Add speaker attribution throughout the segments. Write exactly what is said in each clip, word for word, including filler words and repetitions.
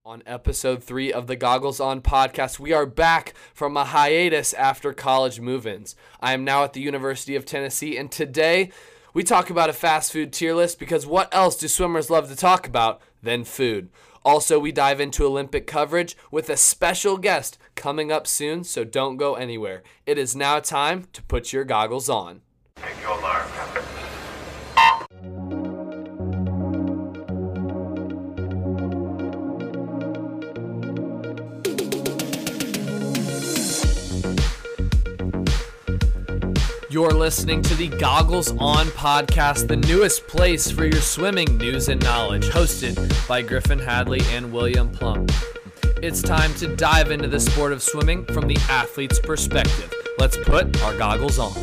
Speaker 1: On episode three of the Goggles On podcast, we are back from a hiatus after college move-ins. I am now at the University of Tennessee, and today we talk about a fast food tier list because what else do swimmers love to talk about than food? Also, we dive into Olympic coverage with a special guest coming up soon, so don't go anywhere. It is now time to put your goggles on.
Speaker 2: Take your alarm.
Speaker 1: You're listening to the Goggles On podcast, the newest place for your swimming news and knowledge, hosted by Griffin Hadley and William Plum. It's time to dive into the sport of swimming from the athlete's perspective. Let's put our goggles on.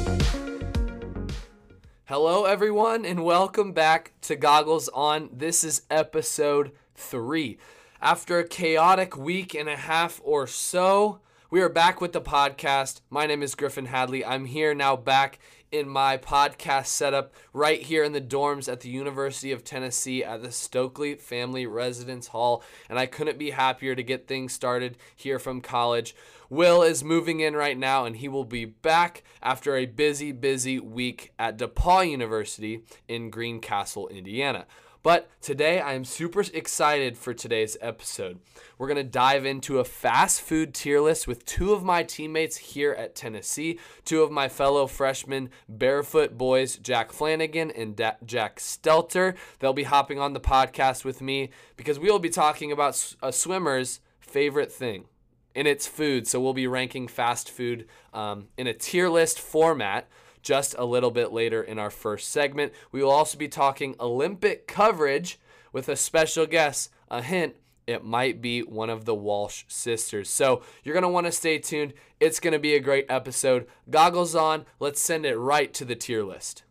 Speaker 1: Hello, everyone, and welcome back to Goggles On. This is episode three. After a chaotic week and a half or so, we are back with the podcast. My name is Griffin Hadley. I'm here now back in my podcast setup right here in the dorms at the University of Tennessee at the Stokely Family Residence Hall, and I couldn't be happier to get things started here from college. Will is moving in right now, and he will be back after a busy, busy week at DePaul University in Greencastle, Indiana. But today, I am super excited for today's episode. We're going to dive into a fast food tier list with two of my teammates here at Tennessee, two of my fellow freshmen Barefoot boys, Jack Flanagan and da- Jack Stelter. They'll be hopping on the podcast with me because we will be talking about a swimmer's favorite thing, and it's food. So we'll be ranking fast food um, in a tier list format just a little bit later in our first segment. We will also be talking Olympic coverage with a special guest. A hint, it might be one of the Walsh sisters. So you're going to want to stay tuned. It's going to be a great episode. Goggles on. Let's send it right to the tier list.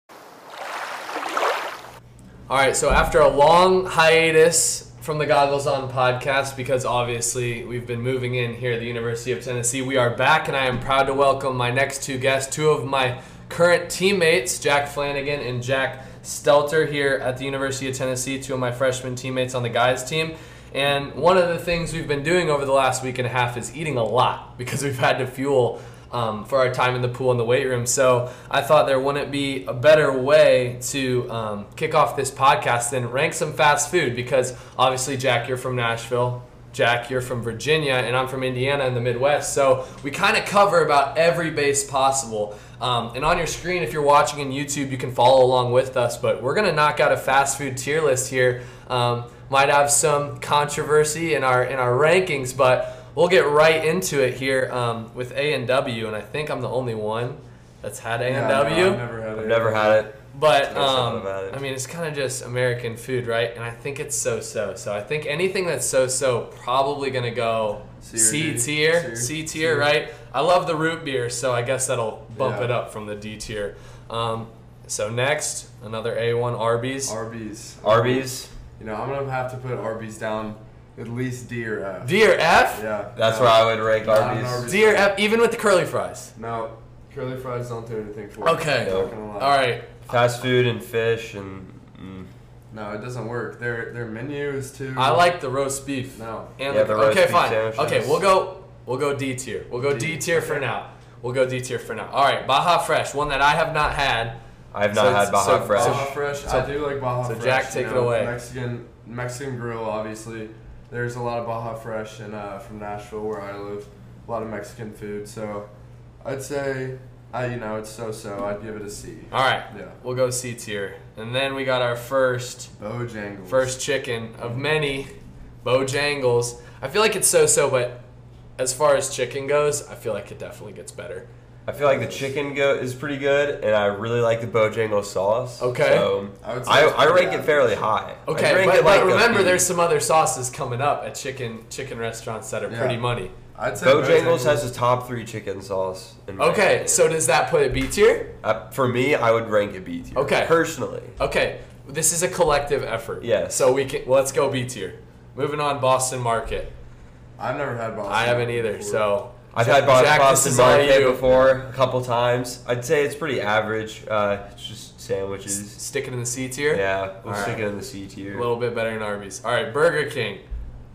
Speaker 1: All right, so after a long hiatus from the Goggles On podcast, because obviously we've been moving in here at the University of Tennessee, we are back, and I am proud to welcome my next two guests, two of my current teammates, Jack Flanagan and Jack Stelter, here at the University of Tennessee, two of my freshman teammates on the guys team. And one of the things we've been doing over the last week and a half is eating a lot because we've had to fuel Um, for our time in the pool and the weight room. So I thought there wouldn't be a better way to um, kick off this podcast than rank some fast food, because obviously, Jack, you're from Nashville. Jack, you're from Virginia, and I'm from Indiana in the Midwest. So we kind of cover about every base possible. Um, and on your screen, if you're watching on YouTube, you can follow along with us. But we're going to knock out a fast food tier list here. Um, might have some controversy in our in our rankings, but we'll get right into it here um, with A and W, and I think I'm the only one that's had A and W.
Speaker 3: Yeah, no, I've never had it.
Speaker 4: I've never had it.
Speaker 1: But, um, I mean, it's kind of just American food, right? And I think it's so-so. So I think anything that's so-so probably going to go C tier, C tier, right? I love the root beer, so I guess that'll bump
Speaker 3: Yeah.
Speaker 1: it up from the D tier. Um, so next, another A one, Arby's.
Speaker 3: Arby's.
Speaker 4: Arby's.
Speaker 3: You know, I'm going to have to put Arby's down at least D or F.
Speaker 1: D or F?
Speaker 3: Yeah.
Speaker 4: That's
Speaker 3: no,
Speaker 4: where I would rank
Speaker 3: not an
Speaker 4: Arby's.
Speaker 3: Arby's.
Speaker 1: D or F, even with the curly fries?
Speaker 3: No, curly fries don't do anything for
Speaker 1: Okay.
Speaker 3: me. Not gonna lie.
Speaker 1: All right.
Speaker 4: Fast food and fish and mm.
Speaker 3: No, it doesn't work. Their their menu is too.
Speaker 1: I like the roast beef.
Speaker 3: No.
Speaker 1: And
Speaker 4: Yeah,
Speaker 1: the,
Speaker 4: the roast
Speaker 1: okay,
Speaker 4: beef
Speaker 1: fine.
Speaker 4: sandwiches.
Speaker 1: Okay, we'll go. We'll go D tier. We'll go D,
Speaker 3: D.
Speaker 1: tier for
Speaker 3: Okay.
Speaker 1: now. We'll go D tier for now. All right, Baja Fresh, one that I have not had.
Speaker 4: I have not
Speaker 1: So
Speaker 4: had
Speaker 1: it's-
Speaker 4: Baja
Speaker 1: so-
Speaker 4: Fresh.
Speaker 3: Baja Fresh.
Speaker 1: So-
Speaker 3: I do like Baja
Speaker 1: so
Speaker 3: Fresh.
Speaker 1: Jack, take
Speaker 3: you
Speaker 1: it
Speaker 3: know,
Speaker 1: away.
Speaker 3: Mexican Mexican grill, obviously. There's a lot of Baja Fresh in uh, from Nashville where I live. A lot of Mexican food, so I'd say, I you know, it's so-so. I'd give it a C.
Speaker 1: All right,
Speaker 3: Yeah.
Speaker 1: we'll go C tier. And then we got our first
Speaker 3: Bojangles.
Speaker 1: first chicken of many, Bojangles. I feel like it's so-so, but as far as chicken goes, I feel like it definitely gets better.
Speaker 4: I feel like the chicken go is pretty good, and I really like the Bojangle sauce.
Speaker 1: Okay.
Speaker 4: So
Speaker 3: I would say
Speaker 4: I,
Speaker 3: it's
Speaker 4: I
Speaker 3: pretty
Speaker 4: rank it
Speaker 3: average.
Speaker 4: fairly high. I
Speaker 1: Okay,
Speaker 4: rank
Speaker 1: but,
Speaker 4: it like
Speaker 1: but
Speaker 4: a
Speaker 1: remember,
Speaker 4: B.
Speaker 1: there's some other sauces coming up at chicken chicken restaurants that are
Speaker 3: Yeah.
Speaker 1: pretty money.
Speaker 3: I'd say
Speaker 4: Bojangles has the top three chicken sauce. In my
Speaker 1: Okay,
Speaker 4: opinion.
Speaker 1: so does that put it B tier?
Speaker 4: Uh, for me, I would rank it B tier.
Speaker 1: Okay.
Speaker 4: Personally.
Speaker 1: Okay, this is a collective effort.
Speaker 4: Yes.
Speaker 1: So we can well, let's go B tier. Moving on, Boston Market.
Speaker 3: I've never had Boston.
Speaker 1: I haven't either.
Speaker 3: before.
Speaker 1: So
Speaker 4: I've
Speaker 1: Jack-
Speaker 4: had Boston,
Speaker 1: Jack, this
Speaker 4: Boston
Speaker 1: is all
Speaker 4: Market
Speaker 1: you.
Speaker 4: before a couple times. I'd say it's pretty average. Uh, it's just sandwiches.
Speaker 1: Stick it in the C tier.
Speaker 4: Yeah, we'll
Speaker 1: All
Speaker 4: stick
Speaker 1: right.
Speaker 4: it in the C tier.
Speaker 1: A little bit better than Arby's. All right, Burger King.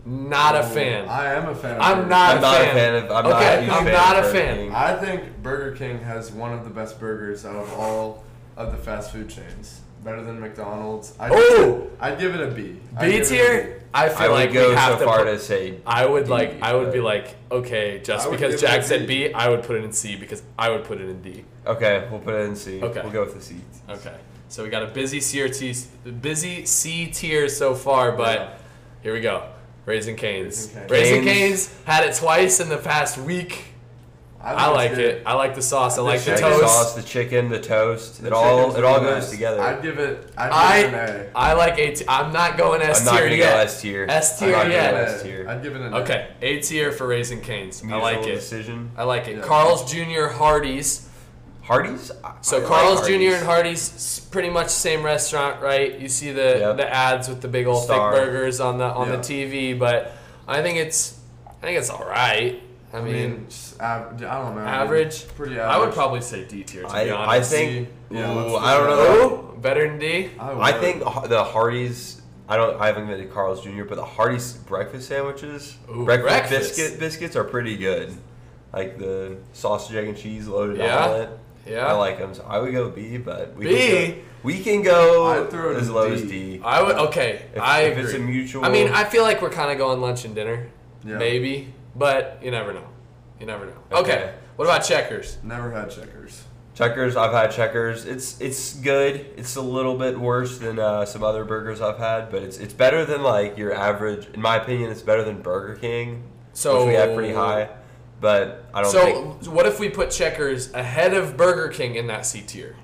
Speaker 1: Not a
Speaker 3: Oh,
Speaker 1: fan.
Speaker 3: I am a fan. Of
Speaker 1: I'm
Speaker 3: Burger
Speaker 1: not
Speaker 4: I'm
Speaker 1: a
Speaker 4: not
Speaker 1: fan.
Speaker 4: a fan of. I'm
Speaker 1: Okay,
Speaker 4: not a huge
Speaker 1: I'm
Speaker 4: fan
Speaker 1: not
Speaker 4: of
Speaker 1: a
Speaker 4: Burger
Speaker 1: fan.
Speaker 4: King.
Speaker 3: I think Burger King has one of the best burgers out of all of the fast food chains. Better than McDonald's. I'd
Speaker 1: Oh!
Speaker 3: I'd give it a B. I'd
Speaker 1: B
Speaker 3: give it a
Speaker 1: tier. I
Speaker 4: I
Speaker 1: feel
Speaker 4: would
Speaker 1: like
Speaker 4: go
Speaker 1: we have
Speaker 4: so
Speaker 1: to
Speaker 4: far
Speaker 1: put,
Speaker 4: to say.
Speaker 1: I would
Speaker 4: D,
Speaker 1: like. I would be
Speaker 4: but-
Speaker 1: like, okay, just
Speaker 3: I would
Speaker 1: because
Speaker 3: give it a
Speaker 1: Jack said
Speaker 3: B.
Speaker 1: B, I would put it in C because I would put it in D.
Speaker 4: Okay, we'll put it in C.
Speaker 1: Okay.
Speaker 4: We'll go with the C.
Speaker 1: Okay, so we got a busy C or T, busy C tier so far, but
Speaker 3: Yeah.
Speaker 1: here we go. Raising Cane's.
Speaker 3: Raising Cane's.
Speaker 1: Raising
Speaker 4: Cane's.
Speaker 1: Cane's had it twice in the past week.
Speaker 3: think
Speaker 1: I
Speaker 3: it's
Speaker 1: like
Speaker 3: good.
Speaker 1: it. I like the sauce. I
Speaker 3: The
Speaker 1: like the
Speaker 4: Like
Speaker 3: chicken
Speaker 4: the
Speaker 1: toast.
Speaker 4: sauce, the chicken, the toast.
Speaker 3: The
Speaker 4: it all
Speaker 3: chicken's
Speaker 4: it all
Speaker 3: really
Speaker 4: goes
Speaker 3: nice.
Speaker 4: together.
Speaker 3: I'd give it. I'd
Speaker 1: I
Speaker 3: give it an A.
Speaker 1: I like A tier. I'm not going S
Speaker 4: I'm not
Speaker 1: tier
Speaker 4: gonna go
Speaker 1: yet.
Speaker 4: S tier.
Speaker 1: S
Speaker 4: I'm
Speaker 1: tier
Speaker 4: not
Speaker 1: yet.
Speaker 4: going S tier.
Speaker 3: I'd give it an A.
Speaker 1: Okay, A tier for Raising Cane's. I
Speaker 4: Mutual
Speaker 1: like it.
Speaker 4: decision.
Speaker 1: I like it.
Speaker 3: Yeah.
Speaker 1: Carl's Junior Hardee's.
Speaker 4: Hardee's. I-
Speaker 1: So
Speaker 4: I like
Speaker 1: Carl's Junior
Speaker 4: Hardee's.
Speaker 1: and Hardee's, s- pretty much same restaurant, right? You see the
Speaker 4: Yep.
Speaker 1: the ads with the big old
Speaker 4: Star.
Speaker 1: thick burgers on the on
Speaker 3: Yeah.
Speaker 1: the T V, but I think it's I think it's all right. I
Speaker 3: I
Speaker 1: mean,
Speaker 3: mean, just av- I don't know. I mean,
Speaker 1: average.
Speaker 3: pretty average.
Speaker 1: I would probably say D tier to be
Speaker 4: I, I
Speaker 1: honest.
Speaker 4: think.
Speaker 3: Yeah,
Speaker 4: ooh,
Speaker 3: let's
Speaker 4: I don't
Speaker 3: do
Speaker 4: know.
Speaker 1: Ooh, better than D.
Speaker 3: I,
Speaker 4: I
Speaker 3: would.
Speaker 4: think Har- the Hardee's. I don't. I haven't been to Carl's Junior, but the Hardee's breakfast sandwiches,
Speaker 1: Ooh,
Speaker 4: breakfast,
Speaker 1: breakfast.
Speaker 4: biscuit biscuits are pretty good. Like the sausage, egg, and cheese loaded
Speaker 1: Yeah.
Speaker 4: omelet.
Speaker 1: Yeah.
Speaker 4: I like them. So I would go B, but we
Speaker 1: B?
Speaker 4: Can go, we can go
Speaker 3: I'd throw it
Speaker 4: as
Speaker 3: in
Speaker 4: low
Speaker 3: D.
Speaker 4: as D.
Speaker 1: I would okay.
Speaker 4: If,
Speaker 1: I
Speaker 4: if
Speaker 1: agree.
Speaker 4: it's a mutual.
Speaker 1: I mean, I feel like we're kind of going lunch and dinner,
Speaker 3: Yeah.
Speaker 1: maybe, but you never know. You never know. Okay.
Speaker 4: Okay.
Speaker 1: What about Checkers?
Speaker 3: Never had Checkers.
Speaker 4: Checkers. I've had Checkers. It's it's good. It's a little bit worse than uh, some other burgers I've had, but it's it's better than like your average. In my opinion, it's better than Burger King,
Speaker 1: So
Speaker 4: which we have pretty high. But I don't
Speaker 1: So
Speaker 4: think.
Speaker 1: what if we put Checkers ahead of Burger King in that C tier?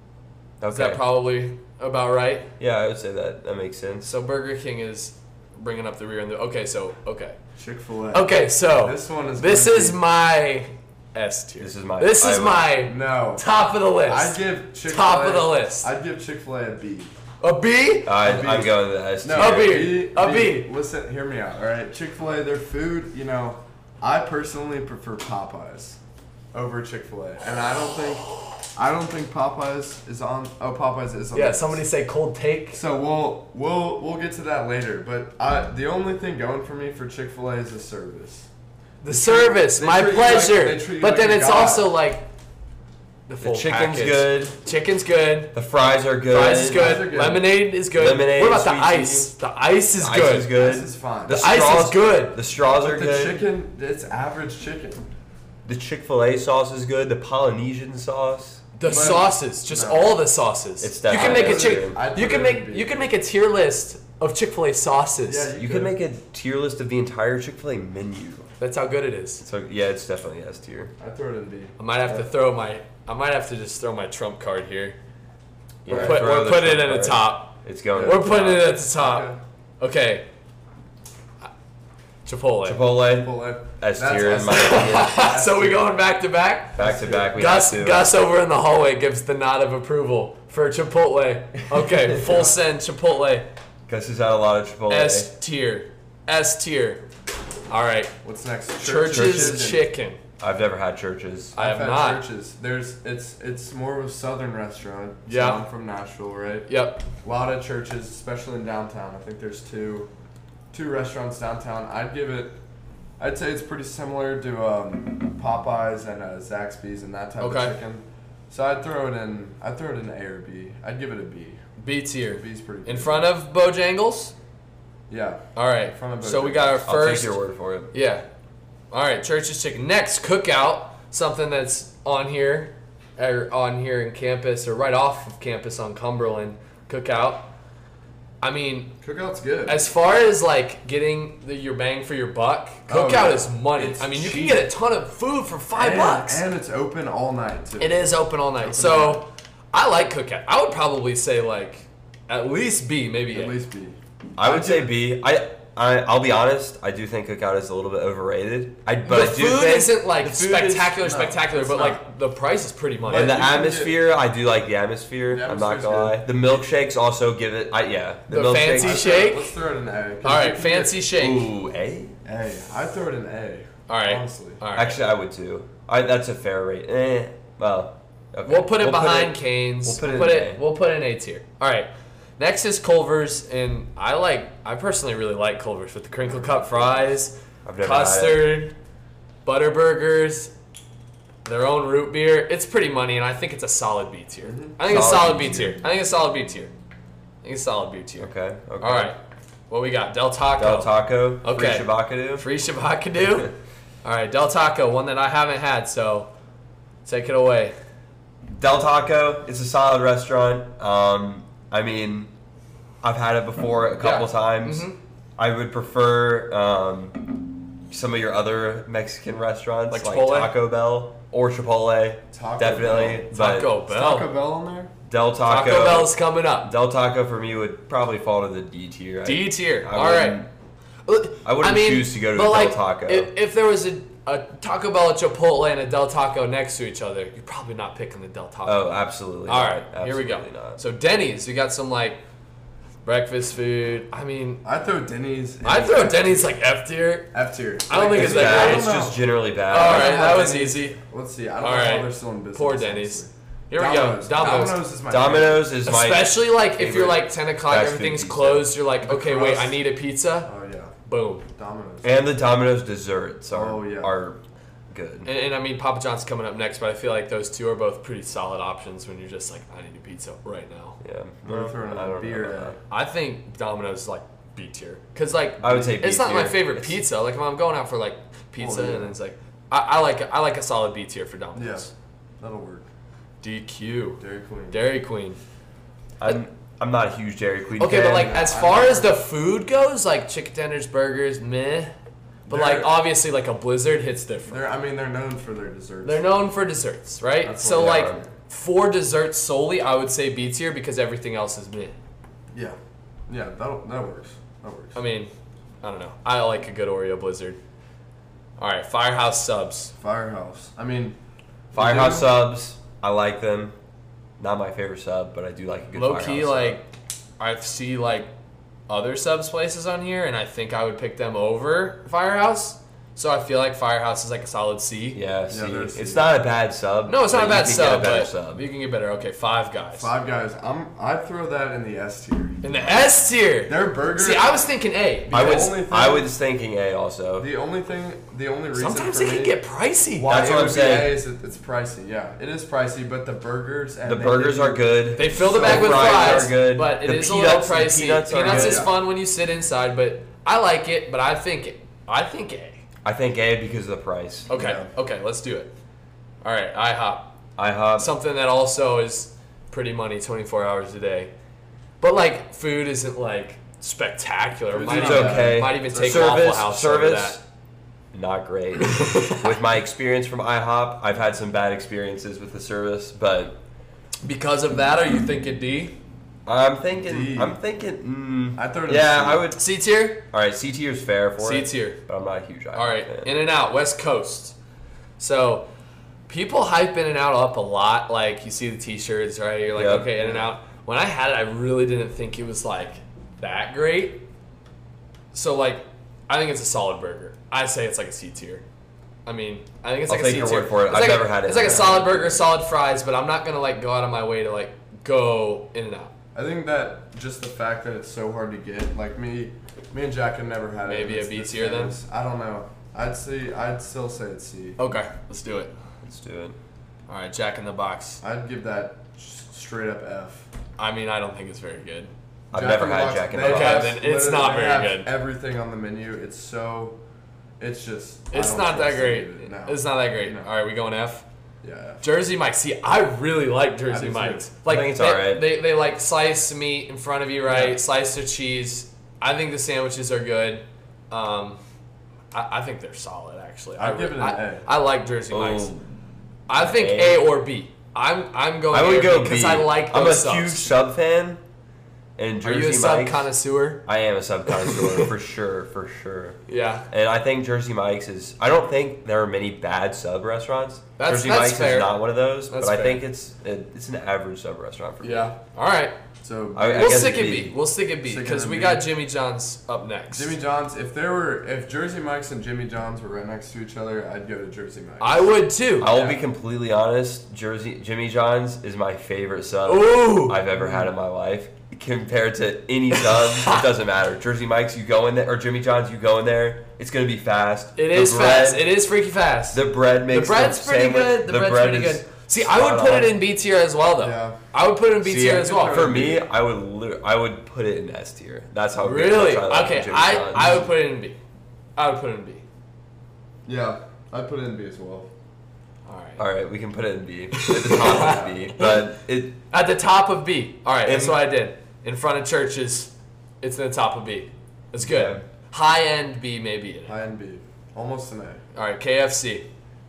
Speaker 1: Is
Speaker 4: Okay.
Speaker 1: that probably about right?
Speaker 4: Yeah, I would say that that makes sense.
Speaker 1: So Burger King is bringing up the rear end. Okay, so okay,
Speaker 3: Chick-fil-A.
Speaker 1: okay, so
Speaker 3: This one is.
Speaker 1: this
Speaker 3: gonna
Speaker 1: is
Speaker 3: be-
Speaker 1: my S tier.
Speaker 4: This is my-
Speaker 1: This is
Speaker 4: I would-
Speaker 1: my
Speaker 3: No.
Speaker 1: top of the list.
Speaker 3: I'd give Chick-fil-A.
Speaker 1: Top of the list.
Speaker 3: I'd give Chick-fil-A a B.
Speaker 1: A B?
Speaker 4: I,
Speaker 3: A B.
Speaker 4: I'm going to the S tier.
Speaker 3: No,
Speaker 1: A B. A B.
Speaker 3: Listen, hear me out. All right, Chick-fil-A, their food. You know, I personally prefer Popeyes over Chick-fil-A, and I don't think, I don't think Popeyes is on. Oh, Popeyes is on.
Speaker 1: Yeah.
Speaker 3: the-
Speaker 1: Somebody say cold take.
Speaker 3: So we'll we'll we'll get to that later, but I, the only thing going for me for Chick-fil-A is the service.
Speaker 1: The service,
Speaker 3: they
Speaker 1: my
Speaker 3: treat you like-
Speaker 1: pleasure.
Speaker 3: they treat you
Speaker 1: but
Speaker 3: like
Speaker 1: then
Speaker 3: a
Speaker 1: it's
Speaker 3: god.
Speaker 1: also like the
Speaker 4: The
Speaker 1: full
Speaker 4: chicken's
Speaker 1: package.
Speaker 4: good.
Speaker 1: Chicken's good.
Speaker 4: The fries are good.
Speaker 1: Fries is good.
Speaker 3: Fries are good.
Speaker 1: Lemonade is good.
Speaker 4: Lemonade,
Speaker 1: what about the
Speaker 4: sweet
Speaker 1: ice? The ice is
Speaker 4: The
Speaker 1: good.
Speaker 4: ice is good.
Speaker 3: This is fine.
Speaker 4: The
Speaker 1: The ice
Speaker 4: straws,
Speaker 1: is good.
Speaker 4: The straws are
Speaker 3: But the
Speaker 4: good.
Speaker 3: chicken, it's average chicken.
Speaker 4: The Chick-fil-A sauce is good. The Polynesian sauce.
Speaker 1: The
Speaker 3: But-
Speaker 1: sauces, just
Speaker 3: no.
Speaker 1: all the sauces.
Speaker 4: It's
Speaker 1: you can
Speaker 4: definitely
Speaker 1: make a
Speaker 4: good.
Speaker 1: chick.
Speaker 3: I'd
Speaker 1: You
Speaker 3: put
Speaker 1: can
Speaker 3: it in
Speaker 1: make
Speaker 3: B.
Speaker 1: you can make a tier list of Chick-fil-A sauces.
Speaker 3: Yeah,
Speaker 4: You can make a tier list of the entire Chick-fil-A menu.
Speaker 1: That's how good it is.
Speaker 4: So yeah, it's definitely S tier.
Speaker 3: I throw it in B.
Speaker 1: I might have to throw my. I might have to just throw my trump card here.
Speaker 4: Yeah,
Speaker 1: we're put,
Speaker 4: throw
Speaker 1: we're
Speaker 4: the
Speaker 1: putting it
Speaker 4: Trump
Speaker 1: at the
Speaker 4: card.
Speaker 1: top.
Speaker 4: It's going.
Speaker 1: We're
Speaker 4: at the
Speaker 1: putting
Speaker 4: top.
Speaker 1: it at the top. Okay. Chipotle.
Speaker 4: Chipotle.
Speaker 3: Chipotle.
Speaker 4: S
Speaker 3: That's
Speaker 4: tier in
Speaker 3: S
Speaker 4: my
Speaker 3: tier.
Speaker 4: opinion.
Speaker 1: So we going back to back.
Speaker 4: Back to back. We
Speaker 1: Gus
Speaker 4: have to.
Speaker 1: Gus over in the hallway gives the nod of approval for Chipotle. Okay, full send Chipotle.
Speaker 4: Gus has had a lot of Chipotle.
Speaker 1: S tier. S tier. All right.
Speaker 3: What's next?
Speaker 1: Church's
Speaker 4: Church's.
Speaker 1: Chicken.
Speaker 4: I've never had Church's.
Speaker 1: I have
Speaker 3: I've had
Speaker 1: not.
Speaker 3: Church's. There's it's it's more of a southern restaurant. So
Speaker 1: Yeah.
Speaker 3: I'm from Nashville, right?
Speaker 1: Yep.
Speaker 3: A lot of churches, especially in downtown. I think there's two two restaurants downtown. I'd give it. I'd say it's pretty similar to um, Popeyes and uh, Zaxby's and that type
Speaker 1: Okay.
Speaker 3: of chicken. So I'd throw it in. I'd throw it in A or B. I'd give it a B.
Speaker 1: B tier.
Speaker 3: B's pretty.
Speaker 1: In
Speaker 3: good.
Speaker 1: front of Bojangles.
Speaker 3: Yeah.
Speaker 1: All right.
Speaker 3: In front of
Speaker 1: So we
Speaker 3: Bojangles.
Speaker 1: got our
Speaker 4: I'll
Speaker 1: first.
Speaker 4: take your word for it.
Speaker 1: Yeah. All right, Church's Chicken. Next, Cookout, something that's on here, or on here in campus, or right off of campus on Cumberland. Cookout. I mean,
Speaker 3: Cookout's good.
Speaker 1: as far as like getting the, your bang for your buck,
Speaker 3: Oh,
Speaker 1: Cookout
Speaker 3: yeah.
Speaker 1: is money.
Speaker 3: It's
Speaker 1: I mean, you
Speaker 3: cheap.
Speaker 1: can get a ton of food for five
Speaker 3: and,
Speaker 1: bucks.
Speaker 3: And it's open all night too.
Speaker 1: It is open all night.
Speaker 3: Open
Speaker 1: so
Speaker 3: all night.
Speaker 1: I like Cookout. I would probably say like at least B, maybe
Speaker 3: At
Speaker 1: A.
Speaker 3: least B.
Speaker 4: I would say B. I, I, I'll be honest. I do think Cookout is a little bit overrated. I, but
Speaker 1: the
Speaker 4: I do
Speaker 1: food
Speaker 4: think
Speaker 1: isn't like
Speaker 3: the food
Speaker 1: spectacular,
Speaker 3: is- no,
Speaker 1: spectacular,
Speaker 3: it's
Speaker 1: but
Speaker 3: not.
Speaker 1: like the price is pretty money.
Speaker 4: and the
Speaker 3: you can get-
Speaker 4: atmosphere, I do like the atmosphere.
Speaker 3: The
Speaker 4: I'm not
Speaker 3: atmosphere's
Speaker 4: gonna lie.
Speaker 3: good.
Speaker 4: The milkshakes also give it. I yeah.
Speaker 1: The fancy
Speaker 3: Let's
Speaker 1: shake?
Speaker 3: throw- Let's throw it in A. 'cause
Speaker 1: All right,
Speaker 3: you can
Speaker 1: fancy
Speaker 3: get
Speaker 1: shake.
Speaker 4: Ooh, A.
Speaker 3: A. I'd throw it in A.
Speaker 1: All right.
Speaker 3: Honestly.
Speaker 1: All right.
Speaker 4: Actually, I would too. I that's a fair rate. Eh. Well. Okay.
Speaker 1: We'll put it
Speaker 4: We'll
Speaker 1: behind
Speaker 4: it-
Speaker 1: Cane's.
Speaker 4: we'll put it
Speaker 1: We'll put
Speaker 4: in
Speaker 1: it.
Speaker 4: A.
Speaker 1: We'll put it in A tier. All right. Next is Culver's, and I like. I personally really like Culver's with the crinkle cut fries,
Speaker 4: I've never
Speaker 1: custard, butter burgers, their own root beer. It's pretty money, and I think it's a solid B tier.
Speaker 3: Mhm.
Speaker 1: I think it's
Speaker 4: Solid
Speaker 1: solid
Speaker 4: B
Speaker 1: B
Speaker 4: tier.
Speaker 1: tier. I think it's solid B tier. I think it's solid B
Speaker 4: had
Speaker 1: tier.
Speaker 4: it. Okay. Okay.
Speaker 1: All right. What we got? Del Taco.
Speaker 4: Del Taco.
Speaker 1: Okay.
Speaker 4: Free Shabakadu.
Speaker 1: Free Shabakadu. All right, Del Taco, one that I haven't had, so take it away.
Speaker 4: Del Taco. It's a solid restaurant. Um, I mean, I've had it before a couple
Speaker 1: Yeah.
Speaker 4: times.
Speaker 1: Mhm.
Speaker 4: I would prefer um, some of your other Mexican restaurants,
Speaker 1: Like
Speaker 4: like,
Speaker 1: Chipotle?
Speaker 4: Taco Bell or Chipotle.
Speaker 3: Taco
Speaker 4: Definitely.
Speaker 3: Bell.
Speaker 4: But
Speaker 1: Taco
Speaker 3: Is
Speaker 1: Bell.
Speaker 3: Taco Bell on there?
Speaker 4: Del Taco.
Speaker 1: Taco Bell's coming up.
Speaker 4: Del Taco for me would probably fall to the D tier. I-
Speaker 1: D tier.
Speaker 4: I
Speaker 1: All right.
Speaker 4: wouldn't- I wouldn't choose to go to
Speaker 1: but
Speaker 4: a Del
Speaker 1: like,
Speaker 4: Taco.
Speaker 1: If, if there was a, a Taco Bell, a Chipotle, and a Del Taco next to each other, you're probably not picking the Del Taco.
Speaker 4: Oh, absolutely.
Speaker 1: All
Speaker 4: not.
Speaker 1: right, here we go.
Speaker 4: Absolutely not.
Speaker 1: So Denny's, we got some like breakfast food. I mean,
Speaker 3: I throw Denny's. in
Speaker 1: I'd throw Denny's like F tier.
Speaker 3: F tier.
Speaker 1: I don't think
Speaker 4: It's
Speaker 1: it's that
Speaker 4: bad.
Speaker 1: great.
Speaker 4: It's
Speaker 3: I don't
Speaker 4: just
Speaker 3: know.
Speaker 4: generally bad.
Speaker 1: All
Speaker 3: I
Speaker 1: right,
Speaker 3: don't
Speaker 1: that
Speaker 3: know
Speaker 1: was
Speaker 3: Denny's.
Speaker 1: easy.
Speaker 3: Let's see. I don't
Speaker 1: All
Speaker 3: know
Speaker 1: right.
Speaker 3: how they're still in business.
Speaker 1: Poor
Speaker 3: honestly.
Speaker 1: Denny's. Here we
Speaker 3: Domino's.
Speaker 1: go. Domino's.
Speaker 3: Domino's is my
Speaker 4: Domino's is my
Speaker 1: Especially like if you're
Speaker 4: favorite
Speaker 1: like ten o'clock,
Speaker 4: fast food
Speaker 1: everything's
Speaker 4: pizza.
Speaker 1: closed. You're like,
Speaker 3: The
Speaker 1: okay, wait,
Speaker 3: crust.
Speaker 1: I need a pizza.
Speaker 3: Oh yeah.
Speaker 1: Boom.
Speaker 3: Domino's.
Speaker 4: and the Domino's desserts are
Speaker 3: Oh, yeah.
Speaker 4: are good.
Speaker 1: And, and I mean, Papa John's coming up next, but I feel like those two are both pretty solid options when you're just like, I need a pizza right now.
Speaker 4: Yeah.
Speaker 3: We're throwing
Speaker 4: I
Speaker 3: a
Speaker 4: don't
Speaker 3: beer
Speaker 4: know about
Speaker 3: at.
Speaker 1: I think Domino's is like B tier, cause like
Speaker 4: I would say B
Speaker 1: it's not my
Speaker 4: tier.
Speaker 1: favorite
Speaker 4: It's-
Speaker 1: pizza. Like if I'm going out for like pizza,
Speaker 3: Oh, yeah.
Speaker 1: and it's like I, I like I like a solid B tier for Domino's.
Speaker 3: Yes. That'll work.
Speaker 1: D Q,
Speaker 3: Dairy Queen.
Speaker 1: Dairy Queen.
Speaker 4: I'm I'm not a huge Dairy Queen
Speaker 1: Okay,
Speaker 4: fan.
Speaker 1: but like as
Speaker 3: I
Speaker 1: far
Speaker 3: never-
Speaker 1: as the food goes, like chicken tenders, burgers, meh. But like
Speaker 3: They're-
Speaker 1: obviously, like a Blizzard hits different.
Speaker 3: They're. I mean, they're known for their desserts.
Speaker 1: They're known for desserts, right?
Speaker 3: That's
Speaker 1: So
Speaker 3: what
Speaker 1: like
Speaker 4: they are.
Speaker 1: for desserts solely, I would say B tier because everything else is meh.
Speaker 3: Yeah. Yeah. That that works. That works.
Speaker 1: I mean, I don't know. I like a good Oreo Blizzard. All right, Firehouse subs.
Speaker 3: Firehouse. I mean.
Speaker 4: Firehouse
Speaker 3: you do-
Speaker 4: subs, I like them. Not my favorite sub, but I do like a good
Speaker 1: Low
Speaker 4: Firehouse
Speaker 1: key,
Speaker 4: sub.
Speaker 1: like I see like other subs places on here, and I think I would pick them over Firehouse. So I feel like Firehouse is like a solid C.
Speaker 4: Yeah, see,
Speaker 3: they're
Speaker 4: it's
Speaker 3: C.
Speaker 4: not a bad sub.
Speaker 1: No, it's not a
Speaker 4: but
Speaker 1: bad
Speaker 4: you can
Speaker 1: sub,
Speaker 4: get a better
Speaker 1: but
Speaker 4: sub.
Speaker 1: you can get better. Okay, Five Guys.
Speaker 3: Five Guys. I'm. I'd throw that in the S tier.
Speaker 1: In the S tier.
Speaker 3: Their burgers.
Speaker 1: See, I was thinking A.
Speaker 4: I
Speaker 3: The
Speaker 4: was
Speaker 3: only thing-
Speaker 4: I was thinking A also.
Speaker 3: The only thing. The only reason.
Speaker 1: Sometimes
Speaker 3: for
Speaker 1: it
Speaker 3: me
Speaker 1: can get pricey.
Speaker 3: Why
Speaker 4: That's
Speaker 3: it
Speaker 4: what I'm
Speaker 3: would be
Speaker 4: saying.
Speaker 3: A is that it's pricey. Yeah, it is pricey, but the burgers and
Speaker 4: The
Speaker 3: they
Speaker 4: burgers
Speaker 3: give
Speaker 4: are
Speaker 3: you-
Speaker 4: good.
Speaker 1: They fill the
Speaker 3: So
Speaker 1: bag with
Speaker 4: fries
Speaker 1: fries,
Speaker 4: are good.
Speaker 1: but it
Speaker 4: The
Speaker 1: is a little
Speaker 4: peanuts- the
Speaker 1: pricey.
Speaker 4: peanuts are
Speaker 1: Peanuts
Speaker 4: good.
Speaker 1: is fun when you sit inside, but I like it. But I think I think A.
Speaker 4: I think A because of the price.
Speaker 1: Okay,
Speaker 3: Yeah.
Speaker 1: okay, let's do it. All right, IHOP.
Speaker 4: IHOP.
Speaker 1: Something that also is pretty money, twenty-four hours a day. But like food isn't like spectacular.
Speaker 3: Food's
Speaker 1: Might
Speaker 4: It's
Speaker 3: not
Speaker 1: even,
Speaker 3: bad.
Speaker 4: okay.
Speaker 1: might even take
Speaker 4: service,
Speaker 1: Waffle House over
Speaker 4: service, not great. With my experience from IHOP, I've had some bad experiences with the service, but
Speaker 1: Because of that, are you thinking D?
Speaker 3: D.
Speaker 4: I'm thinking. I'm thinking. Mm,
Speaker 3: I throw it in
Speaker 4: yeah,
Speaker 3: C.
Speaker 4: I would.
Speaker 1: C tier?
Speaker 4: All right, C tier is fair for
Speaker 1: C
Speaker 4: it.
Speaker 1: tier.
Speaker 4: But I'm not a huge IHOP
Speaker 1: All right,
Speaker 4: fan.
Speaker 1: In and Out, West Coast. So people hype In and Out up a lot. Like you see the T-shirts, right? You're like,
Speaker 4: Yep.
Speaker 1: okay, In and Out. When I had it, I really didn't think it was like that great. So like, I think it's a solid burger. I say it's like a C tier. I mean, I think it's
Speaker 4: I'll
Speaker 1: like
Speaker 4: take
Speaker 1: a
Speaker 4: your
Speaker 1: C tier.
Speaker 4: word for it.
Speaker 1: It's
Speaker 4: I've
Speaker 1: like
Speaker 4: never
Speaker 1: a,
Speaker 4: had it.
Speaker 1: It's like a solid burger, solid fries, but I'm not gonna like go out of my way to like go In and Out.
Speaker 3: I think that just the fact that it's so hard to get, like me, me and Jack have never had it.
Speaker 1: Maybe
Speaker 3: It's-
Speaker 1: a B
Speaker 3: it's
Speaker 1: tier then?
Speaker 3: famous. I don't know. I'd say I'd still say it's C.
Speaker 1: Okay, let's do it.
Speaker 4: Let's do it.
Speaker 1: All right, Jack in the Box.
Speaker 3: I'd give that s- straight up F.
Speaker 1: I mean, I don't think it's very good.
Speaker 4: I've
Speaker 3: Jack
Speaker 4: never
Speaker 3: in the
Speaker 4: had
Speaker 3: Box,
Speaker 4: Jack in
Speaker 3: they
Speaker 4: the
Speaker 1: Okay,
Speaker 3: have
Speaker 4: Box.
Speaker 1: then it's
Speaker 3: literally-
Speaker 1: not
Speaker 3: they
Speaker 1: very
Speaker 3: have
Speaker 1: good.
Speaker 3: Everything on the menu. It's so. It's just. I
Speaker 1: It's
Speaker 3: don't
Speaker 1: not that
Speaker 3: trust
Speaker 1: great.
Speaker 3: it. No.
Speaker 1: It's not that great.
Speaker 3: No.
Speaker 1: All right, we going F.
Speaker 3: Yeah. F.
Speaker 1: Jersey Mike's. See, I really like Jersey
Speaker 3: I do too.
Speaker 1: Mike's. Like
Speaker 4: think it's
Speaker 1: they,
Speaker 4: alright.
Speaker 1: they they like slice meat in front of you, right?
Speaker 3: Yeah.
Speaker 1: Slice of cheese. I think the sandwiches are good. Um, I, I think they're solid actually. I
Speaker 3: I'd give it an
Speaker 1: I,
Speaker 3: A.
Speaker 1: I like Jersey Mike's.
Speaker 4: Oh,
Speaker 1: I think
Speaker 4: A.
Speaker 1: A or B. I'm I'm going
Speaker 4: I
Speaker 1: A
Speaker 4: would
Speaker 1: or
Speaker 4: go
Speaker 1: B
Speaker 4: B
Speaker 1: because I like
Speaker 4: I'm a
Speaker 1: those subs.
Speaker 4: huge sub fan. And
Speaker 1: Are
Speaker 4: Jersey
Speaker 1: you a sub
Speaker 4: Mike's.
Speaker 1: connoisseur?
Speaker 4: I am a sub connoisseur for sure, for sure.
Speaker 1: Yeah.
Speaker 4: And I think Jersey Mike's is. I don't think there are many bad sub restaurants.
Speaker 1: That's-
Speaker 4: Jersey
Speaker 1: that's
Speaker 4: Mike's
Speaker 1: fair.
Speaker 4: is not one of those,
Speaker 1: That's
Speaker 4: but I
Speaker 1: fair.
Speaker 4: think it's it, it's an average sub restaurant for me.
Speaker 1: Yeah. All right.
Speaker 3: So
Speaker 4: I- I
Speaker 1: We'll
Speaker 4: guess
Speaker 1: stick
Speaker 4: it's
Speaker 1: at
Speaker 4: B.
Speaker 1: B. We'll stick at B
Speaker 3: Stick it
Speaker 1: because
Speaker 3: in
Speaker 1: we
Speaker 3: B.
Speaker 1: got Jimmy John's up next.
Speaker 3: Jimmy John's. If there were, if Jersey Mike's and Jimmy John's were right next to each other, I'd go to Jersey Mike's.
Speaker 1: I would too.
Speaker 4: I will
Speaker 3: Yeah.
Speaker 4: be completely honest. Jersey Jimmy John's is my favorite sub
Speaker 1: Ooh.
Speaker 4: I've ever had in my life. compared to any sub. It doesn't matter. Jersey Mike's, you go in there, or Jimmy John's, you go in there. It's gonna be fast.
Speaker 1: It
Speaker 4: The
Speaker 1: is
Speaker 4: bread-
Speaker 1: fast. It is freaky fast.
Speaker 4: The bread makes
Speaker 1: the bread's
Speaker 4: the
Speaker 1: pretty
Speaker 4: sandwich-
Speaker 1: good. The,
Speaker 4: the
Speaker 1: bread's
Speaker 4: bread
Speaker 1: pretty
Speaker 4: is
Speaker 1: good. See, I would
Speaker 4: spot
Speaker 1: put
Speaker 4: on.
Speaker 1: it in B tier as well, though.
Speaker 3: Yeah.
Speaker 1: I would put it in B
Speaker 4: See,
Speaker 1: tier as well.
Speaker 4: For me, I would li- I would put it in S tier. That's how good
Speaker 1: Really?
Speaker 4: much I like
Speaker 1: Okay,
Speaker 4: Jimmy
Speaker 1: I,
Speaker 4: John's.
Speaker 1: I would put it in B. I would put it in B.
Speaker 3: Yeah, I'd put it in B as well.
Speaker 1: All right.
Speaker 4: All right, we can put it in B. At the top of B, but it
Speaker 1: At the top of B. All right, that's
Speaker 4: In-
Speaker 1: what I did. In front of churches, it's in the top of B. That's good.
Speaker 4: Yeah.
Speaker 1: High end B, maybe.
Speaker 3: High and B, almost an A.
Speaker 1: All right, K F C.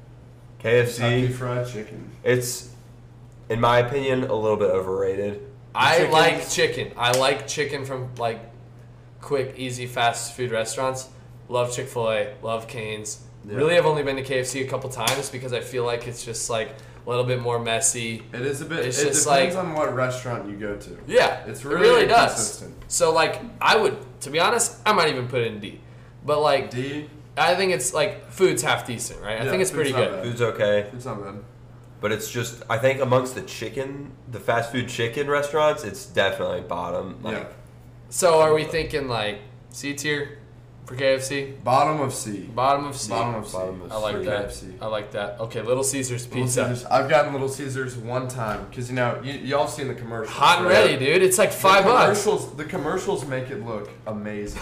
Speaker 4: K F
Speaker 3: Kentucky
Speaker 4: C.
Speaker 3: Fried Chicken.
Speaker 4: It's, in my opinion, a little bit overrated.
Speaker 1: I
Speaker 3: chickens-
Speaker 1: like chicken. I like chicken from like quick, easy, fast food restaurants. Love Chick-fil-A. Love Cane's.
Speaker 3: Yeah.
Speaker 1: Really, I've only been to K F C a couple times because I feel like it's just like a little bit more messy.
Speaker 3: It is a bit.
Speaker 1: It's
Speaker 3: it
Speaker 1: just
Speaker 3: depends
Speaker 1: like-
Speaker 3: on what restaurant you go to.
Speaker 1: Yeah,
Speaker 3: It's
Speaker 1: it
Speaker 3: really
Speaker 1: really does.
Speaker 3: inconsistent.
Speaker 1: So like, I would, to be honest, I might even put it in D. But like,
Speaker 3: D.
Speaker 1: I think it's like food's half decent, right? I
Speaker 3: Yeah,
Speaker 1: think it's
Speaker 3: food's
Speaker 1: pretty
Speaker 3: not
Speaker 1: good.
Speaker 3: bad.
Speaker 4: Food's okay,
Speaker 3: It's not bad.
Speaker 4: but it's just I think amongst the chicken, the fast food chicken restaurants, it's definitely bottom. Like,
Speaker 3: Yeah.
Speaker 1: So are we thinking like C tier for K F C?
Speaker 3: Bottom of C.
Speaker 1: Bottom of C.
Speaker 3: Bottom of C.
Speaker 4: Bottom of
Speaker 1: I like
Speaker 3: for
Speaker 1: that.
Speaker 3: K F C.
Speaker 1: I like that. Okay, Little Caesars
Speaker 3: Little
Speaker 1: pizza.
Speaker 3: Caesars. I've gotten Little Caesars one time because you know y- y'all seen the commercials.
Speaker 1: Hot and
Speaker 3: right?
Speaker 1: ready, dude. It's like
Speaker 3: The
Speaker 1: five bucks.
Speaker 3: commercials, the commercials make it look amazing.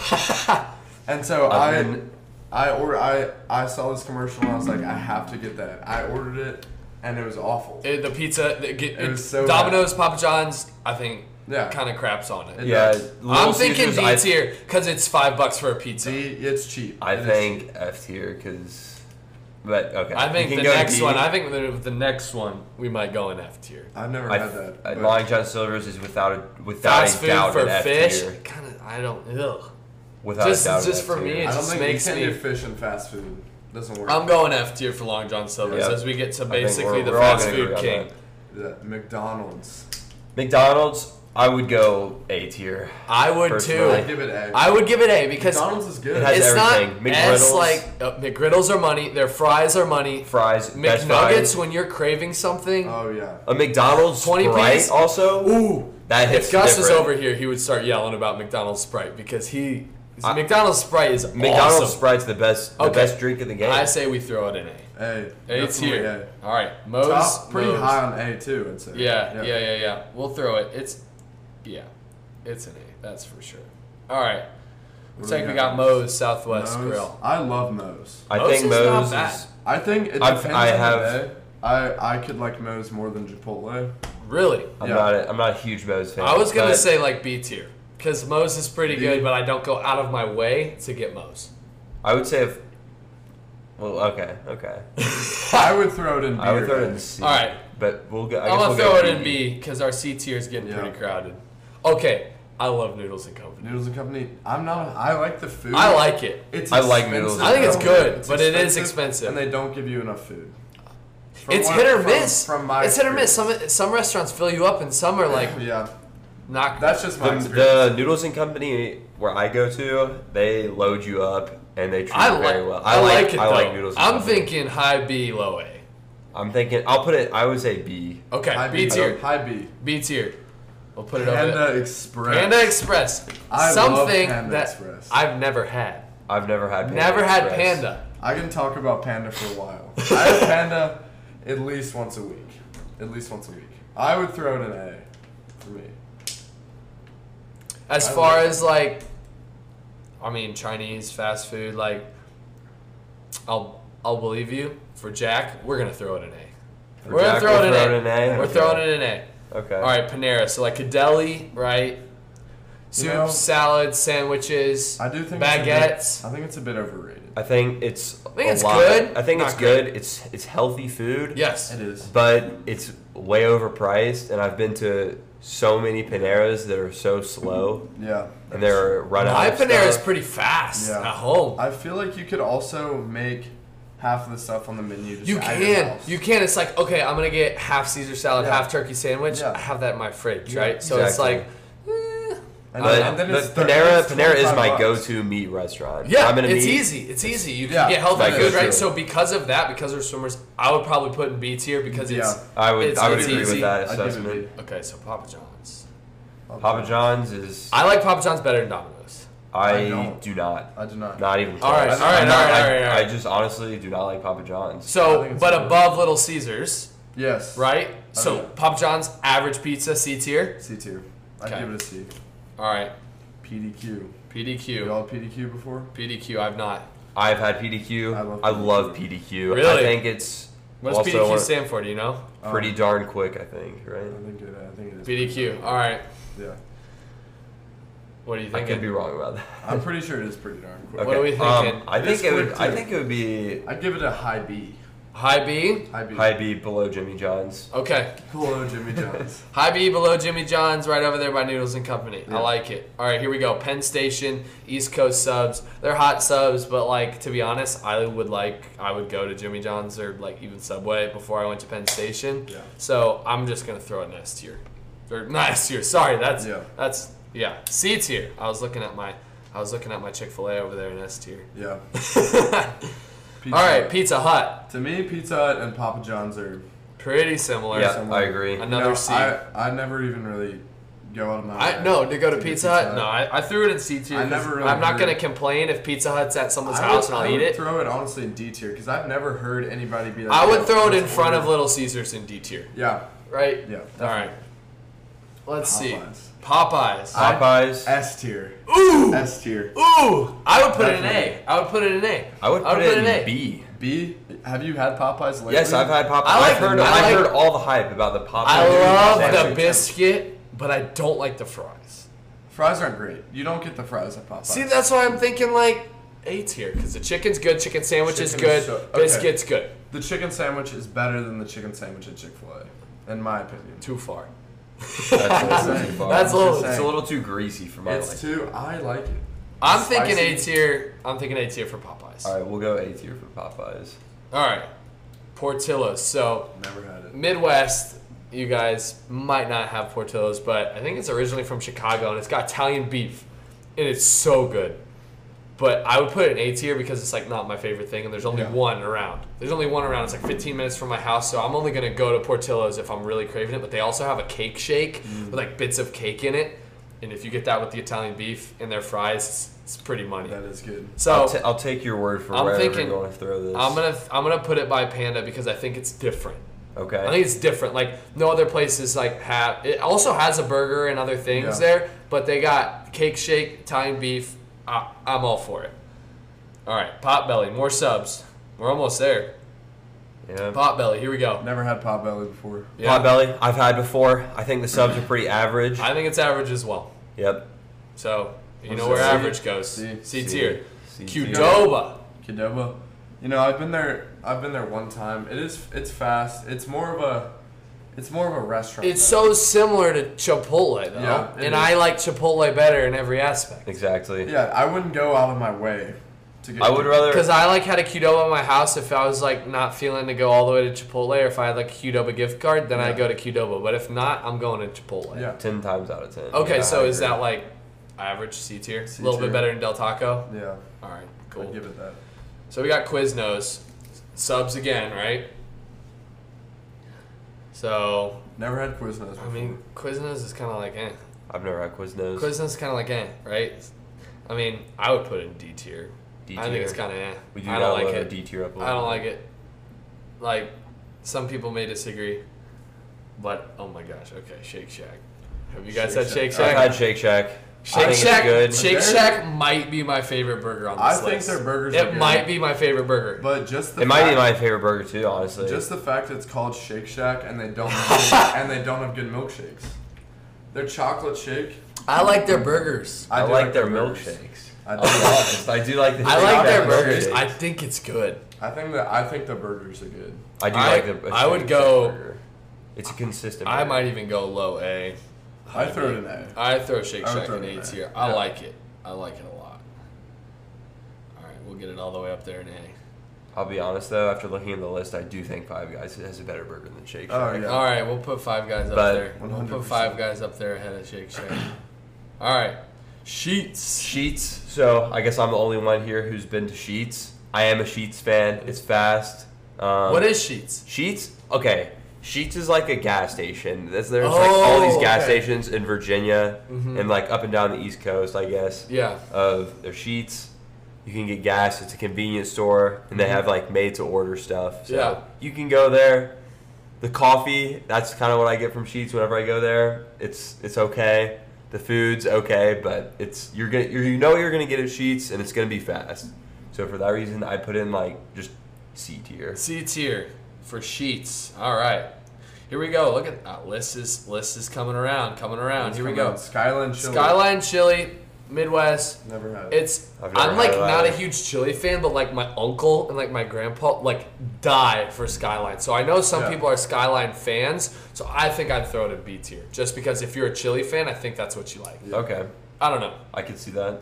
Speaker 3: And so
Speaker 4: I've
Speaker 3: I,
Speaker 4: been-
Speaker 3: I or I, I saw this commercial and I was like, I have to get that. I ordered it, and it was awful.
Speaker 1: It- the pizza, the, get,
Speaker 3: It was so
Speaker 1: Domino's, Papa John's, I think,
Speaker 3: Yeah.
Speaker 1: kind of craps on it.
Speaker 3: It
Speaker 4: yeah,
Speaker 3: does.
Speaker 4: Little
Speaker 1: I'm thinking
Speaker 4: Caesars,
Speaker 1: D
Speaker 4: I-
Speaker 1: tier because it's five bucks for a pizza.
Speaker 3: D, it's cheap.
Speaker 4: I
Speaker 3: It is
Speaker 4: think
Speaker 3: cheap.
Speaker 4: F tier because, but okay.
Speaker 1: I think
Speaker 4: We
Speaker 1: the
Speaker 4: can go
Speaker 1: next
Speaker 4: D.
Speaker 1: one. I think the, the next one we might go in F tier.
Speaker 3: I've never
Speaker 4: I,
Speaker 3: had that.
Speaker 4: uh,
Speaker 3: but
Speaker 4: Long John Silver's is without a without
Speaker 1: Fast
Speaker 4: a
Speaker 1: food
Speaker 4: doubt
Speaker 1: for
Speaker 4: an F
Speaker 1: fish.
Speaker 4: tier.
Speaker 1: Kind of. I don't. Ugh.
Speaker 4: Without
Speaker 1: Just-
Speaker 4: a doubt, an
Speaker 1: just
Speaker 4: F
Speaker 1: for
Speaker 4: tier.
Speaker 1: me,
Speaker 3: I
Speaker 1: it's
Speaker 3: don't
Speaker 1: just
Speaker 3: think
Speaker 1: makes
Speaker 3: you can
Speaker 1: me-
Speaker 3: do fish and fast food. Doesn't work.
Speaker 1: I'm going F tier for Long John Silver's
Speaker 4: Yeah.
Speaker 1: as we get to
Speaker 4: I think
Speaker 1: basically
Speaker 4: we're-
Speaker 1: the
Speaker 4: we're all
Speaker 1: fast
Speaker 4: gonna
Speaker 1: food
Speaker 4: agree on
Speaker 1: king.
Speaker 3: Yeah, McDonald's.
Speaker 4: McDonald's, I would go A tier.
Speaker 1: I would
Speaker 4: Personally.
Speaker 3: I
Speaker 1: too.
Speaker 3: give it A.
Speaker 1: I would give it A because
Speaker 3: McDonald's is good.
Speaker 4: It has
Speaker 1: it's
Speaker 4: everything.
Speaker 1: not as
Speaker 4: McGriddles.
Speaker 1: like uh, McGriddles are money. Their fries are money.
Speaker 4: Fries, best
Speaker 1: McNuggets
Speaker 4: fries.
Speaker 1: when you're craving something.
Speaker 3: oh yeah.
Speaker 4: A McDonald's
Speaker 1: twenty
Speaker 4: Sprite
Speaker 1: piece?
Speaker 4: also.
Speaker 1: Ooh,
Speaker 4: That hits
Speaker 1: if Gus was
Speaker 4: different.
Speaker 1: over here, he would start yelling about McDonald's Sprite because he
Speaker 4: I-
Speaker 1: McDonald's Sprite is
Speaker 4: McDonald's
Speaker 1: awesome.
Speaker 4: Sprite's the best, the
Speaker 1: Okay.
Speaker 4: best drink in the game.
Speaker 1: I say we throw it in A.
Speaker 3: A.
Speaker 1: A
Speaker 3: Definitely
Speaker 1: tier.
Speaker 3: A.
Speaker 1: All right, Moe's.
Speaker 3: Top, pretty
Speaker 1: Moe's.
Speaker 3: high on A too. I'd say.
Speaker 1: Yeah, yeah, yeah, yeah. We'll throw it. It's, yeah, it's an A. That's for sure. All right. Looks
Speaker 3: do
Speaker 1: like
Speaker 3: we
Speaker 1: we
Speaker 3: got
Speaker 1: got Moe's Southwest
Speaker 3: Moe's.
Speaker 1: Grill.
Speaker 3: I love Moe's.
Speaker 4: I
Speaker 1: Moe's
Speaker 4: think
Speaker 1: is not
Speaker 4: Moe's
Speaker 1: bad.
Speaker 4: is.
Speaker 3: I think it
Speaker 4: I've-
Speaker 3: depends
Speaker 4: I
Speaker 3: on
Speaker 4: have-
Speaker 3: the day. I I could like Moe's more than Chipotle.
Speaker 1: Really?
Speaker 4: I'm
Speaker 3: Yeah.
Speaker 4: not. A, I'm not a huge Moe's fan.
Speaker 1: I was gonna
Speaker 4: but
Speaker 1: say like B tier because Moe's is pretty
Speaker 3: B.
Speaker 1: good, but I don't go out of my way to get Moe's.
Speaker 4: I would say if. Well, okay, okay.
Speaker 3: I would throw it in B.
Speaker 4: I would
Speaker 3: or
Speaker 4: throw it
Speaker 3: A.
Speaker 4: in C.
Speaker 1: All right.
Speaker 4: But we'll go. I
Speaker 1: I'm
Speaker 4: guess
Speaker 1: gonna
Speaker 4: we'll
Speaker 1: throw
Speaker 4: go
Speaker 1: it in B because our C tier is getting
Speaker 3: Yeah.
Speaker 1: pretty crowded. Okay, I love Noodles and Company.
Speaker 3: Noodles and Company. I'm not. I like the food.
Speaker 1: I like it.
Speaker 3: It's
Speaker 4: I like
Speaker 3: expensive,
Speaker 4: Noodles
Speaker 1: I think it's
Speaker 3: though.
Speaker 1: good,
Speaker 3: It's
Speaker 1: but it is expensive.
Speaker 3: and they don't give you enough food. From
Speaker 1: It's
Speaker 3: what-
Speaker 1: hit or
Speaker 3: from-
Speaker 1: miss.
Speaker 3: From my
Speaker 1: it's hit or miss.
Speaker 3: experience.
Speaker 1: Some some restaurants fill you up, and some are like
Speaker 3: yeah,
Speaker 1: not.
Speaker 3: that's just my
Speaker 4: The,
Speaker 3: experience.
Speaker 4: the Noodles and Company where I go to, they load you up and they treat
Speaker 1: I
Speaker 4: you
Speaker 1: like.
Speaker 4: very well.
Speaker 1: I, like it
Speaker 4: I
Speaker 1: though.
Speaker 4: like Noodles. And
Speaker 1: I'm
Speaker 4: Company.
Speaker 1: thinking high B, low A.
Speaker 4: I'm thinking. I'll put it. I would say B.
Speaker 1: Okay,
Speaker 3: High
Speaker 1: B tier.
Speaker 3: High B.
Speaker 1: B tier. We'll put it over
Speaker 3: Panda
Speaker 1: there.
Speaker 3: Express.
Speaker 1: Panda Express.
Speaker 3: I love
Speaker 1: Something
Speaker 3: Panda
Speaker 1: that
Speaker 3: Express.
Speaker 1: I've never had.
Speaker 4: I've never had. Panda
Speaker 1: Never had
Speaker 4: Express.
Speaker 1: Panda.
Speaker 3: I can talk about Panda for a while. I have Panda at least once a week. At least once a week. I would throw it an A for me.
Speaker 1: As
Speaker 3: I
Speaker 1: far
Speaker 3: like-
Speaker 1: as like, I mean Chinese fast food, like, I'll I'll believe you. For Jack, we're gonna throw it an A.
Speaker 4: For
Speaker 1: We're gonna
Speaker 4: Jack,
Speaker 1: throw
Speaker 4: we're
Speaker 1: it an
Speaker 4: throwing
Speaker 1: A.
Speaker 4: an A?
Speaker 1: We're
Speaker 4: Okay.
Speaker 1: throwing it an A.
Speaker 4: Okay.
Speaker 1: All right, Panera. So like a deli, right? Soup,
Speaker 3: You know,
Speaker 1: salads, sandwiches,
Speaker 3: I do think
Speaker 1: baguettes.
Speaker 3: It's a bit, I think it's a bit overrated.
Speaker 4: I think it's.
Speaker 1: I think
Speaker 4: a
Speaker 1: it's
Speaker 4: lot.
Speaker 1: good,
Speaker 4: I think
Speaker 1: not
Speaker 4: it's
Speaker 1: great.
Speaker 4: good. It's it's healthy food.
Speaker 1: Yes.
Speaker 3: It is.
Speaker 4: But it's way overpriced, and I've been to so many Paneras that are so slow,
Speaker 3: Yeah.
Speaker 4: and they're run out
Speaker 1: My
Speaker 4: of
Speaker 1: Panera is
Speaker 4: stuff.
Speaker 1: pretty fast
Speaker 3: Yeah.
Speaker 1: at home.
Speaker 3: I feel like you could also make half of the stuff on the menu just
Speaker 1: You
Speaker 3: at your
Speaker 1: can.
Speaker 3: house.
Speaker 1: You can. It's like, okay, I'm going to get half Caesar salad,
Speaker 3: Yeah.
Speaker 1: half turkey sandwich.
Speaker 3: Yeah.
Speaker 1: I have that in my fridge,
Speaker 3: Yeah,
Speaker 1: right? So it's
Speaker 4: exactly.
Speaker 1: like, eh.
Speaker 3: And
Speaker 4: But,
Speaker 3: then, and then
Speaker 4: but
Speaker 3: it's thir-
Speaker 4: Panera,
Speaker 3: it's
Speaker 4: Panera is
Speaker 3: twenty-five
Speaker 4: my
Speaker 3: bucks.
Speaker 4: go-to meat restaurant.
Speaker 1: yeah,
Speaker 4: I'm gonna
Speaker 1: it's
Speaker 4: meet,
Speaker 1: easy. It's easy. You can
Speaker 3: Yeah,
Speaker 1: get healthy
Speaker 4: my
Speaker 1: food,
Speaker 4: go-to.
Speaker 1: right? So because of that, because we're swimmers, I would probably put in B tier because it's
Speaker 3: Yeah.
Speaker 4: I would
Speaker 1: It's-
Speaker 4: I would
Speaker 1: it's
Speaker 4: agree
Speaker 1: easy.
Speaker 4: with that
Speaker 3: I'd give it
Speaker 4: assessment.
Speaker 3: B.
Speaker 1: okay. So Papa John's.
Speaker 4: Papa John's is.
Speaker 1: I like Papa John's better than Domino's.
Speaker 4: I,
Speaker 3: I don't.
Speaker 4: do not.
Speaker 3: I do not.
Speaker 4: Not even close.
Speaker 1: All right, all right,
Speaker 4: I'm not-
Speaker 1: all right,
Speaker 4: I,
Speaker 1: all right, all right.
Speaker 4: I just honestly do not like Papa John's.
Speaker 3: I
Speaker 1: So,
Speaker 3: think it's
Speaker 1: but
Speaker 3: good.
Speaker 1: above Little Caesars,
Speaker 3: Yes.
Speaker 1: right?
Speaker 3: Oh,
Speaker 1: So
Speaker 3: yeah.
Speaker 1: Papa John's average pizza C tier.
Speaker 3: C tier. I'd
Speaker 1: Okay.
Speaker 3: give it a C.
Speaker 1: All right,
Speaker 3: P D Q.
Speaker 1: P D
Speaker 3: You
Speaker 1: Q.
Speaker 3: all P D Q before?
Speaker 1: P D Q. I've not.
Speaker 4: I've had P D Q.
Speaker 3: I love
Speaker 4: I
Speaker 3: P D Q.
Speaker 4: love P D Q.
Speaker 1: Really?
Speaker 4: I think it's
Speaker 1: What does
Speaker 4: also
Speaker 1: P D Q
Speaker 4: one-
Speaker 1: stand for? Do you know?
Speaker 4: pretty
Speaker 3: Um,
Speaker 4: darn quick, I think, right?
Speaker 3: I think it. I think it is.
Speaker 1: P D Q. All right.
Speaker 3: Yeah.
Speaker 1: What do you
Speaker 4: I
Speaker 1: think?
Speaker 4: could be wrong about that.
Speaker 3: I'm pretty sure it is pretty darn quick.
Speaker 1: What are we
Speaker 4: Um,
Speaker 1: thinking?
Speaker 4: I
Speaker 3: It
Speaker 4: think
Speaker 3: is
Speaker 4: it would.
Speaker 3: quick,
Speaker 4: I
Speaker 3: too.
Speaker 4: think it would be
Speaker 3: I'd give it a high B.
Speaker 1: High B.
Speaker 3: High B.
Speaker 4: high B below Jimmy John's.
Speaker 1: Okay.
Speaker 3: Hello, Jimmy John's.
Speaker 1: High B below Jimmy John's, right over there by Noodles and Company.
Speaker 3: Yeah.
Speaker 1: I like it. All right, here we go. Penn Station, East Coast subs. They're hot subs, but like to be honest, I would like I would go to Jimmy John's or like even Subway before I went to Penn Station.
Speaker 3: Yeah.
Speaker 1: So I'm just gonna throw an S tier, or not S tier. Sorry, that's
Speaker 3: Yeah.
Speaker 1: that's yeah C tier. I was looking at my I was looking at my Chick-fil-A over there in S tier.
Speaker 3: Yeah.
Speaker 1: All right, Pizza Hut,
Speaker 3: To me, Pizza Hut and Papa John's are.
Speaker 1: pretty similar.
Speaker 4: Yeah,
Speaker 3: similar.
Speaker 4: I agree.
Speaker 1: Another
Speaker 3: you know,
Speaker 1: C.
Speaker 3: I, I never even really go out of my
Speaker 1: I
Speaker 3: way
Speaker 1: no to go to
Speaker 3: get
Speaker 1: Pizza Hut. No, I, I threw it in C tier.
Speaker 3: I
Speaker 1: 'cause
Speaker 3: never really
Speaker 1: I'm not
Speaker 3: heard-
Speaker 1: gonna complain if Pizza Hut's at someone's
Speaker 3: I
Speaker 1: house
Speaker 3: would,
Speaker 1: and I'll
Speaker 3: I
Speaker 1: eat
Speaker 3: would
Speaker 1: it.
Speaker 3: throw it honestly in D tier because I've never heard anybody be like.
Speaker 1: I would
Speaker 3: "Yo,
Speaker 1: throw it in
Speaker 3: let's
Speaker 1: front of
Speaker 3: order-"
Speaker 1: Little Caesars in D tier,
Speaker 3: Yeah.
Speaker 1: right?
Speaker 3: Yeah.
Speaker 1: All right. Let's see.
Speaker 3: Popeyes.
Speaker 1: Popeyes.
Speaker 3: I-
Speaker 4: Popeyes.
Speaker 3: S tier.
Speaker 1: Ooh,
Speaker 3: S tier.
Speaker 1: ooh. I would put it in A.
Speaker 3: Definitely.
Speaker 1: I would put it in A.
Speaker 4: I would put it in
Speaker 1: A.
Speaker 4: B.
Speaker 3: B. Have you had Popeyes lately?
Speaker 4: Yes, I've had Popeyes.
Speaker 1: I like
Speaker 4: I've heard.
Speaker 1: them. I
Speaker 4: I've
Speaker 1: like-
Speaker 4: heard all the hype about the Popeyes.
Speaker 1: I love the
Speaker 3: Washington.
Speaker 1: biscuit, but I don't like the fries.
Speaker 3: Fries aren't great. You don't get the fries at Popeyes.
Speaker 1: See, that's why I'm thinking like A tier because the chicken's good, chicken sandwich is
Speaker 3: Chicken
Speaker 1: good,
Speaker 3: is so- okay.
Speaker 1: biscuit's good.
Speaker 3: The chicken sandwich is better than the chicken sandwich at Chick-fil-A, in my opinion.
Speaker 1: Too far.
Speaker 4: That's a little too far.
Speaker 1: That's a little-
Speaker 4: It's a little too greasy for my
Speaker 3: It's
Speaker 4: liking.
Speaker 3: too. I like it.
Speaker 1: I'm
Speaker 3: It's
Speaker 1: thinking A
Speaker 3: spicy.
Speaker 1: tier. I'm thinking A tier for Popeyes.
Speaker 4: All right, we'll go A tier for Popeyes.
Speaker 1: All right, Portillo's. So
Speaker 3: Never had it.
Speaker 1: Midwest, you guys might not have Portillo's, but I think it's originally from Chicago, and it's got Italian beef, and it's so good. But I would put it in A tier because it's like not my favorite thing, and there's only
Speaker 3: Yeah.
Speaker 1: one around. There's only one around. It's like fifteen minutes from my house, so I'm only gonna go to Portillo's if I'm really craving it. But they also have a cake shake
Speaker 3: Mm.
Speaker 1: with like bits of cake in it, and if you get that with the Italian beef and their fries, it's, it's pretty money.
Speaker 3: That is good.
Speaker 1: So
Speaker 4: I'll, t- I'll take your word for
Speaker 1: I'm
Speaker 4: wherever
Speaker 1: thinking-
Speaker 4: you're going to throw this.
Speaker 1: I'm gonna I'm gonna put it by Panda because I think it's different.
Speaker 4: Okay.
Speaker 1: I think it's different. Like no other places like have. It also has a burger and other things
Speaker 3: Yeah.
Speaker 1: there, but they got cake shake, Italian beef. I, I'm all for it. All right, Potbelly, more subs. We're almost there.
Speaker 4: yeah.
Speaker 1: Potbelly, here we go.
Speaker 3: Never had Potbelly before.
Speaker 1: Yeah.
Speaker 4: Potbelly, I've had before. I think the subs are pretty average.
Speaker 1: I think it's average as well.
Speaker 4: Yep.
Speaker 1: So you
Speaker 3: What's
Speaker 1: know
Speaker 3: it,
Speaker 1: where
Speaker 3: C?
Speaker 1: average goes.
Speaker 3: C?
Speaker 1: C tier.
Speaker 4: C tier.
Speaker 1: Qdoba.
Speaker 3: Qdoba. You know, I've been there. I've been there one time. It is. It's fast. It's more of a. It's more of a restaurant.
Speaker 1: It's so similar to Chipotle though,
Speaker 3: Yeah, it
Speaker 1: and
Speaker 3: is.
Speaker 1: I like Chipotle better in every aspect.
Speaker 4: Exactly.
Speaker 3: Yeah, I wouldn't go out of my way to get.
Speaker 4: I would rather.
Speaker 1: Because I like had a Qdoba in my house. If I was like not feeling to go all the way to Chipotle, or if I had like a Qdoba gift card, then I'd
Speaker 3: Yeah.
Speaker 1: go to Qdoba. But if not, I'm going to Chipotle.
Speaker 3: Yeah.
Speaker 4: ten times out of ten.
Speaker 1: Okay,
Speaker 4: Yeah,
Speaker 1: so
Speaker 4: I
Speaker 1: is
Speaker 4: agree.
Speaker 1: that like average C tier?
Speaker 3: C
Speaker 1: A little bit
Speaker 3: tier.
Speaker 1: better than Del Taco.
Speaker 3: Yeah.
Speaker 1: All right,
Speaker 3: Cool.
Speaker 1: cool.
Speaker 3: I'd give it that.
Speaker 1: So we got Quiznos, subs again, right? So
Speaker 3: Never had Quiznos.
Speaker 1: I mean, Quiznos is kind of like eh.
Speaker 4: I've never had Quiznos.
Speaker 1: Quiznos is kind of like eh, right? I mean, I would put it in D tier.
Speaker 4: D
Speaker 1: I think it's
Speaker 4: tier.
Speaker 1: kind of eh.
Speaker 4: We do
Speaker 1: I
Speaker 4: not
Speaker 1: don't like
Speaker 4: load our
Speaker 1: it.
Speaker 4: D tier up a
Speaker 1: I don't
Speaker 4: little
Speaker 1: like
Speaker 4: bit.
Speaker 1: it. Like, some people may disagree, but oh my gosh, okay, Shake Shack. Have you guys
Speaker 3: Shake
Speaker 1: had Shake
Speaker 3: Shack.
Speaker 4: I've
Speaker 1: Shack?
Speaker 4: had Shake Shack. I
Speaker 1: Shake
Speaker 4: think
Speaker 1: Shack,
Speaker 4: it's good.
Speaker 1: Shake
Speaker 3: They're-
Speaker 1: Shack might be my favorite burger on this
Speaker 3: I think
Speaker 1: list.
Speaker 3: their burgers are
Speaker 1: It
Speaker 3: good.
Speaker 1: might be my favorite burger.
Speaker 3: But just the
Speaker 4: It might be
Speaker 3: fact-
Speaker 4: my favorite burger too, honestly.
Speaker 3: Just the fact it's called Shake Shack and they don't have and they don't have good milkshakes. Their chocolate shake.
Speaker 1: I like their burgers.
Speaker 4: I,
Speaker 3: do
Speaker 4: like their
Speaker 3: burgers.
Speaker 4: milkshakes.
Speaker 3: I,
Speaker 4: I'll
Speaker 3: do.
Speaker 4: be honest. I do like the
Speaker 1: I
Speaker 4: Shake
Speaker 1: like
Speaker 4: Shack
Speaker 1: their burgers.
Speaker 4: milkshakes.
Speaker 1: I think it's good.
Speaker 3: I think that I think the burgers are good.
Speaker 4: I do
Speaker 1: I-
Speaker 4: like the. a
Speaker 1: I would
Speaker 4: Shake
Speaker 1: go-
Speaker 4: Shack burger. It's a consistent.
Speaker 1: I
Speaker 4: burger.
Speaker 1: might even go low A.
Speaker 3: I throw it in A.
Speaker 1: I throw Shake
Speaker 3: I would
Speaker 1: Shack
Speaker 3: throw
Speaker 1: in
Speaker 3: it in
Speaker 1: A
Speaker 3: A.
Speaker 1: tier. I
Speaker 3: Yeah.
Speaker 1: like it. I like it a lot. All right, we'll get it all the way up there in A.
Speaker 4: I'll be honest though. After looking at the list, I do think Five Guys has a better burger than Shake Shack.
Speaker 3: Oh, yeah.
Speaker 1: All right, we'll put Five Guys up
Speaker 4: But-
Speaker 1: there. We'll
Speaker 3: one hundred
Speaker 1: put
Speaker 3: percent.
Speaker 1: Five Guys up there ahead of Shake Shack. All right, Sheets.
Speaker 4: Sheets. So I guess I'm the only one here who's been to Sheets. I am a Sheets fan. It's fast. Um,
Speaker 1: What is Sheets?
Speaker 4: Sheets? Okay. Sheetz is like a gas station. There's, there's like all these
Speaker 1: Oh,
Speaker 4: gas
Speaker 1: okay.
Speaker 4: stations in Virginia
Speaker 1: Mhm.
Speaker 4: and like up and down the East Coast, I guess.
Speaker 1: Yeah.
Speaker 4: Of their Sheetz. You can get gas. It's a convenience store, and they
Speaker 1: Mhm.
Speaker 4: have like made to order stuff. So
Speaker 1: Yeah.
Speaker 4: you can go there. The coffee, that's kind of what I get from Sheetz whenever I go there. It's it's okay. The food's okay, but it's you're gonna you're, you know you're gonna get at Sheetz, and it's gonna be fast. So for that reason, I put in like just C tier.
Speaker 1: C tier for Sheetz. All right. Here we go. Look at uh, list is list is coming around, coming around.
Speaker 3: Let's
Speaker 1: Here we
Speaker 3: come
Speaker 1: go.
Speaker 3: out. Skyline chili.
Speaker 1: Skyline chili, Midwest.
Speaker 3: Never had. it.
Speaker 1: It's
Speaker 4: I've never
Speaker 1: I'm like
Speaker 4: had it
Speaker 1: not a
Speaker 4: either.
Speaker 1: huge chili fan, but like my uncle and like my grandpa like die for Skyline. So I know some
Speaker 3: Yeah.
Speaker 1: people are Skyline fans. So I think I'd throw it in B tier, just because if you're a chili fan, I think that's what you like.
Speaker 3: Yeah.
Speaker 4: Okay,
Speaker 1: I don't know.
Speaker 4: I can see that.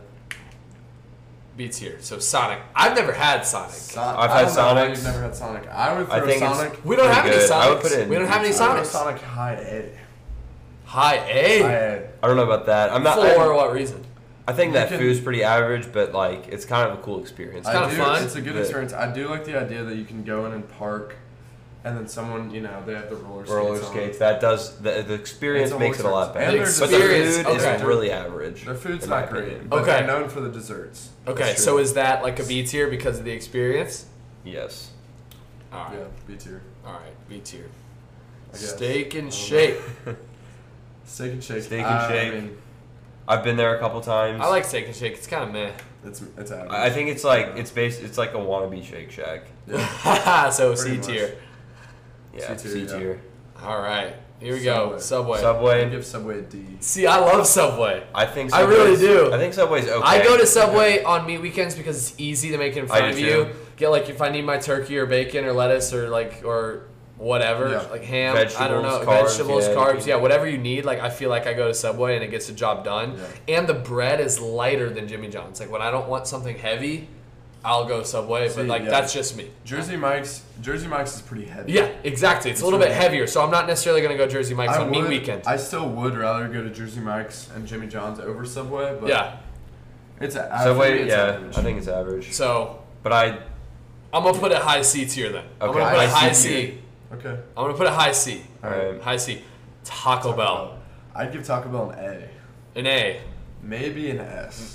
Speaker 1: B tier. So Sonic. I've never had Sonic.
Speaker 3: So-
Speaker 4: I've
Speaker 3: I
Speaker 4: had
Speaker 3: don't know how
Speaker 4: Sonics.
Speaker 3: You've never had Sonic. I would throw
Speaker 4: I think it's-
Speaker 3: Sonic.
Speaker 1: We don't
Speaker 4: Pretty
Speaker 1: have any
Speaker 4: good. I would
Speaker 1: Sonics.
Speaker 4: put it in
Speaker 1: We don't have any
Speaker 4: B
Speaker 3: I would throw
Speaker 1: Sonics.
Speaker 3: Sonic high A.
Speaker 1: High A.
Speaker 3: High A.
Speaker 4: I don't know about that. I'm not.
Speaker 1: For
Speaker 4: I,
Speaker 1: what reason?
Speaker 4: I think
Speaker 3: You
Speaker 4: that
Speaker 3: can-
Speaker 4: food's pretty average, but like it's kind of a cool experience.
Speaker 1: kinda
Speaker 3: I do,
Speaker 1: fun.
Speaker 3: It's a good
Speaker 4: But-
Speaker 3: experience. I do like the idea that you can go in and park, and then someone, you know, they have the roller skates.
Speaker 4: Roller
Speaker 3: on.
Speaker 4: skates. That does the the experience
Speaker 3: It's a
Speaker 4: makes it a
Speaker 3: whole
Speaker 4: lot
Speaker 3: experience.
Speaker 4: better.
Speaker 3: And there's
Speaker 4: But the
Speaker 1: experience,
Speaker 4: food
Speaker 1: okay.
Speaker 4: is really average.
Speaker 3: Their food's
Speaker 4: in my
Speaker 3: not great,
Speaker 4: opinion.
Speaker 3: but
Speaker 1: Okay.
Speaker 3: they're known for the desserts.
Speaker 1: Okay,
Speaker 4: That's
Speaker 1: so
Speaker 4: true.
Speaker 1: is that like a B tier because of the experience?
Speaker 4: Yes.
Speaker 1: All right.
Speaker 3: Yeah, B tier.
Speaker 1: All right, B tier.
Speaker 3: I guess.
Speaker 1: Steak
Speaker 3: I
Speaker 1: and
Speaker 3: don't
Speaker 1: Shake.
Speaker 3: Steak and shake.
Speaker 4: Steak and
Speaker 3: Uh,
Speaker 4: Shake.
Speaker 3: I mean,
Speaker 4: I've been there a couple times.
Speaker 1: I like Steak and Shake. It's kind of meh.
Speaker 3: it's it's average.
Speaker 4: I I think it's like it's based. It's like a wannabe Shake Shack.
Speaker 3: Yeah.
Speaker 1: So
Speaker 3: Pretty
Speaker 1: C
Speaker 3: much.
Speaker 1: tier.
Speaker 4: Yeah,
Speaker 3: C-tier,
Speaker 4: C
Speaker 3: yeah.
Speaker 4: tier.
Speaker 1: All right, here we go. Subway.
Speaker 3: I
Speaker 4: Subway.
Speaker 3: give Subway a D.
Speaker 1: See, I love Subway.
Speaker 4: I think.
Speaker 1: I really
Speaker 4: Subway's-
Speaker 1: do.
Speaker 4: I think Subway's okay.
Speaker 1: I go to Subway on meat weekends because it's easy to make in front
Speaker 4: I
Speaker 1: of
Speaker 4: do
Speaker 1: you.
Speaker 4: too.
Speaker 1: Get like if I need my turkey or bacon or lettuce or like or whatever,
Speaker 3: Yeah.
Speaker 1: like ham. I don't
Speaker 4: Vegetables,
Speaker 1: know,
Speaker 4: carbs,
Speaker 1: vegetables,
Speaker 4: yeah,
Speaker 1: carbs,
Speaker 4: anything.
Speaker 1: yeah, whatever you need. Like I feel like I go to Subway and it gets the job done.
Speaker 3: Yeah.
Speaker 1: And the bread is lighter than Jimmy John's. Like when I don't want something heavy, I'll go Subway.
Speaker 3: See,
Speaker 1: but like
Speaker 3: yeah.
Speaker 1: that's just me.
Speaker 3: Jersey Mike's. Jersey Mike's is pretty heavy.
Speaker 1: Yeah, exactly. It's,
Speaker 3: It's
Speaker 1: a little
Speaker 3: really
Speaker 1: bit heavier, so I'm not necessarily gonna go Jersey Mike's
Speaker 3: I
Speaker 1: on meat
Speaker 3: would-
Speaker 1: weekend.
Speaker 3: I still would rather go to Jersey Mike's and Jimmy John's over Subway, but
Speaker 1: Yeah.
Speaker 3: it's a, I
Speaker 4: Subway.
Speaker 3: think it's
Speaker 4: Yeah,
Speaker 3: average.
Speaker 4: I think it's average.
Speaker 1: So
Speaker 4: But I.
Speaker 1: I'm gonna put it high C tier then. I'm
Speaker 4: Okay,
Speaker 1: gonna put it
Speaker 3: high
Speaker 1: high
Speaker 3: C
Speaker 1: C.
Speaker 3: tier. Okay.
Speaker 1: I'm gonna put it high C.
Speaker 3: All right.
Speaker 1: High C. Taco Bell.
Speaker 3: I'd give Taco Bell an
Speaker 1: An A.
Speaker 3: A, maybe an S.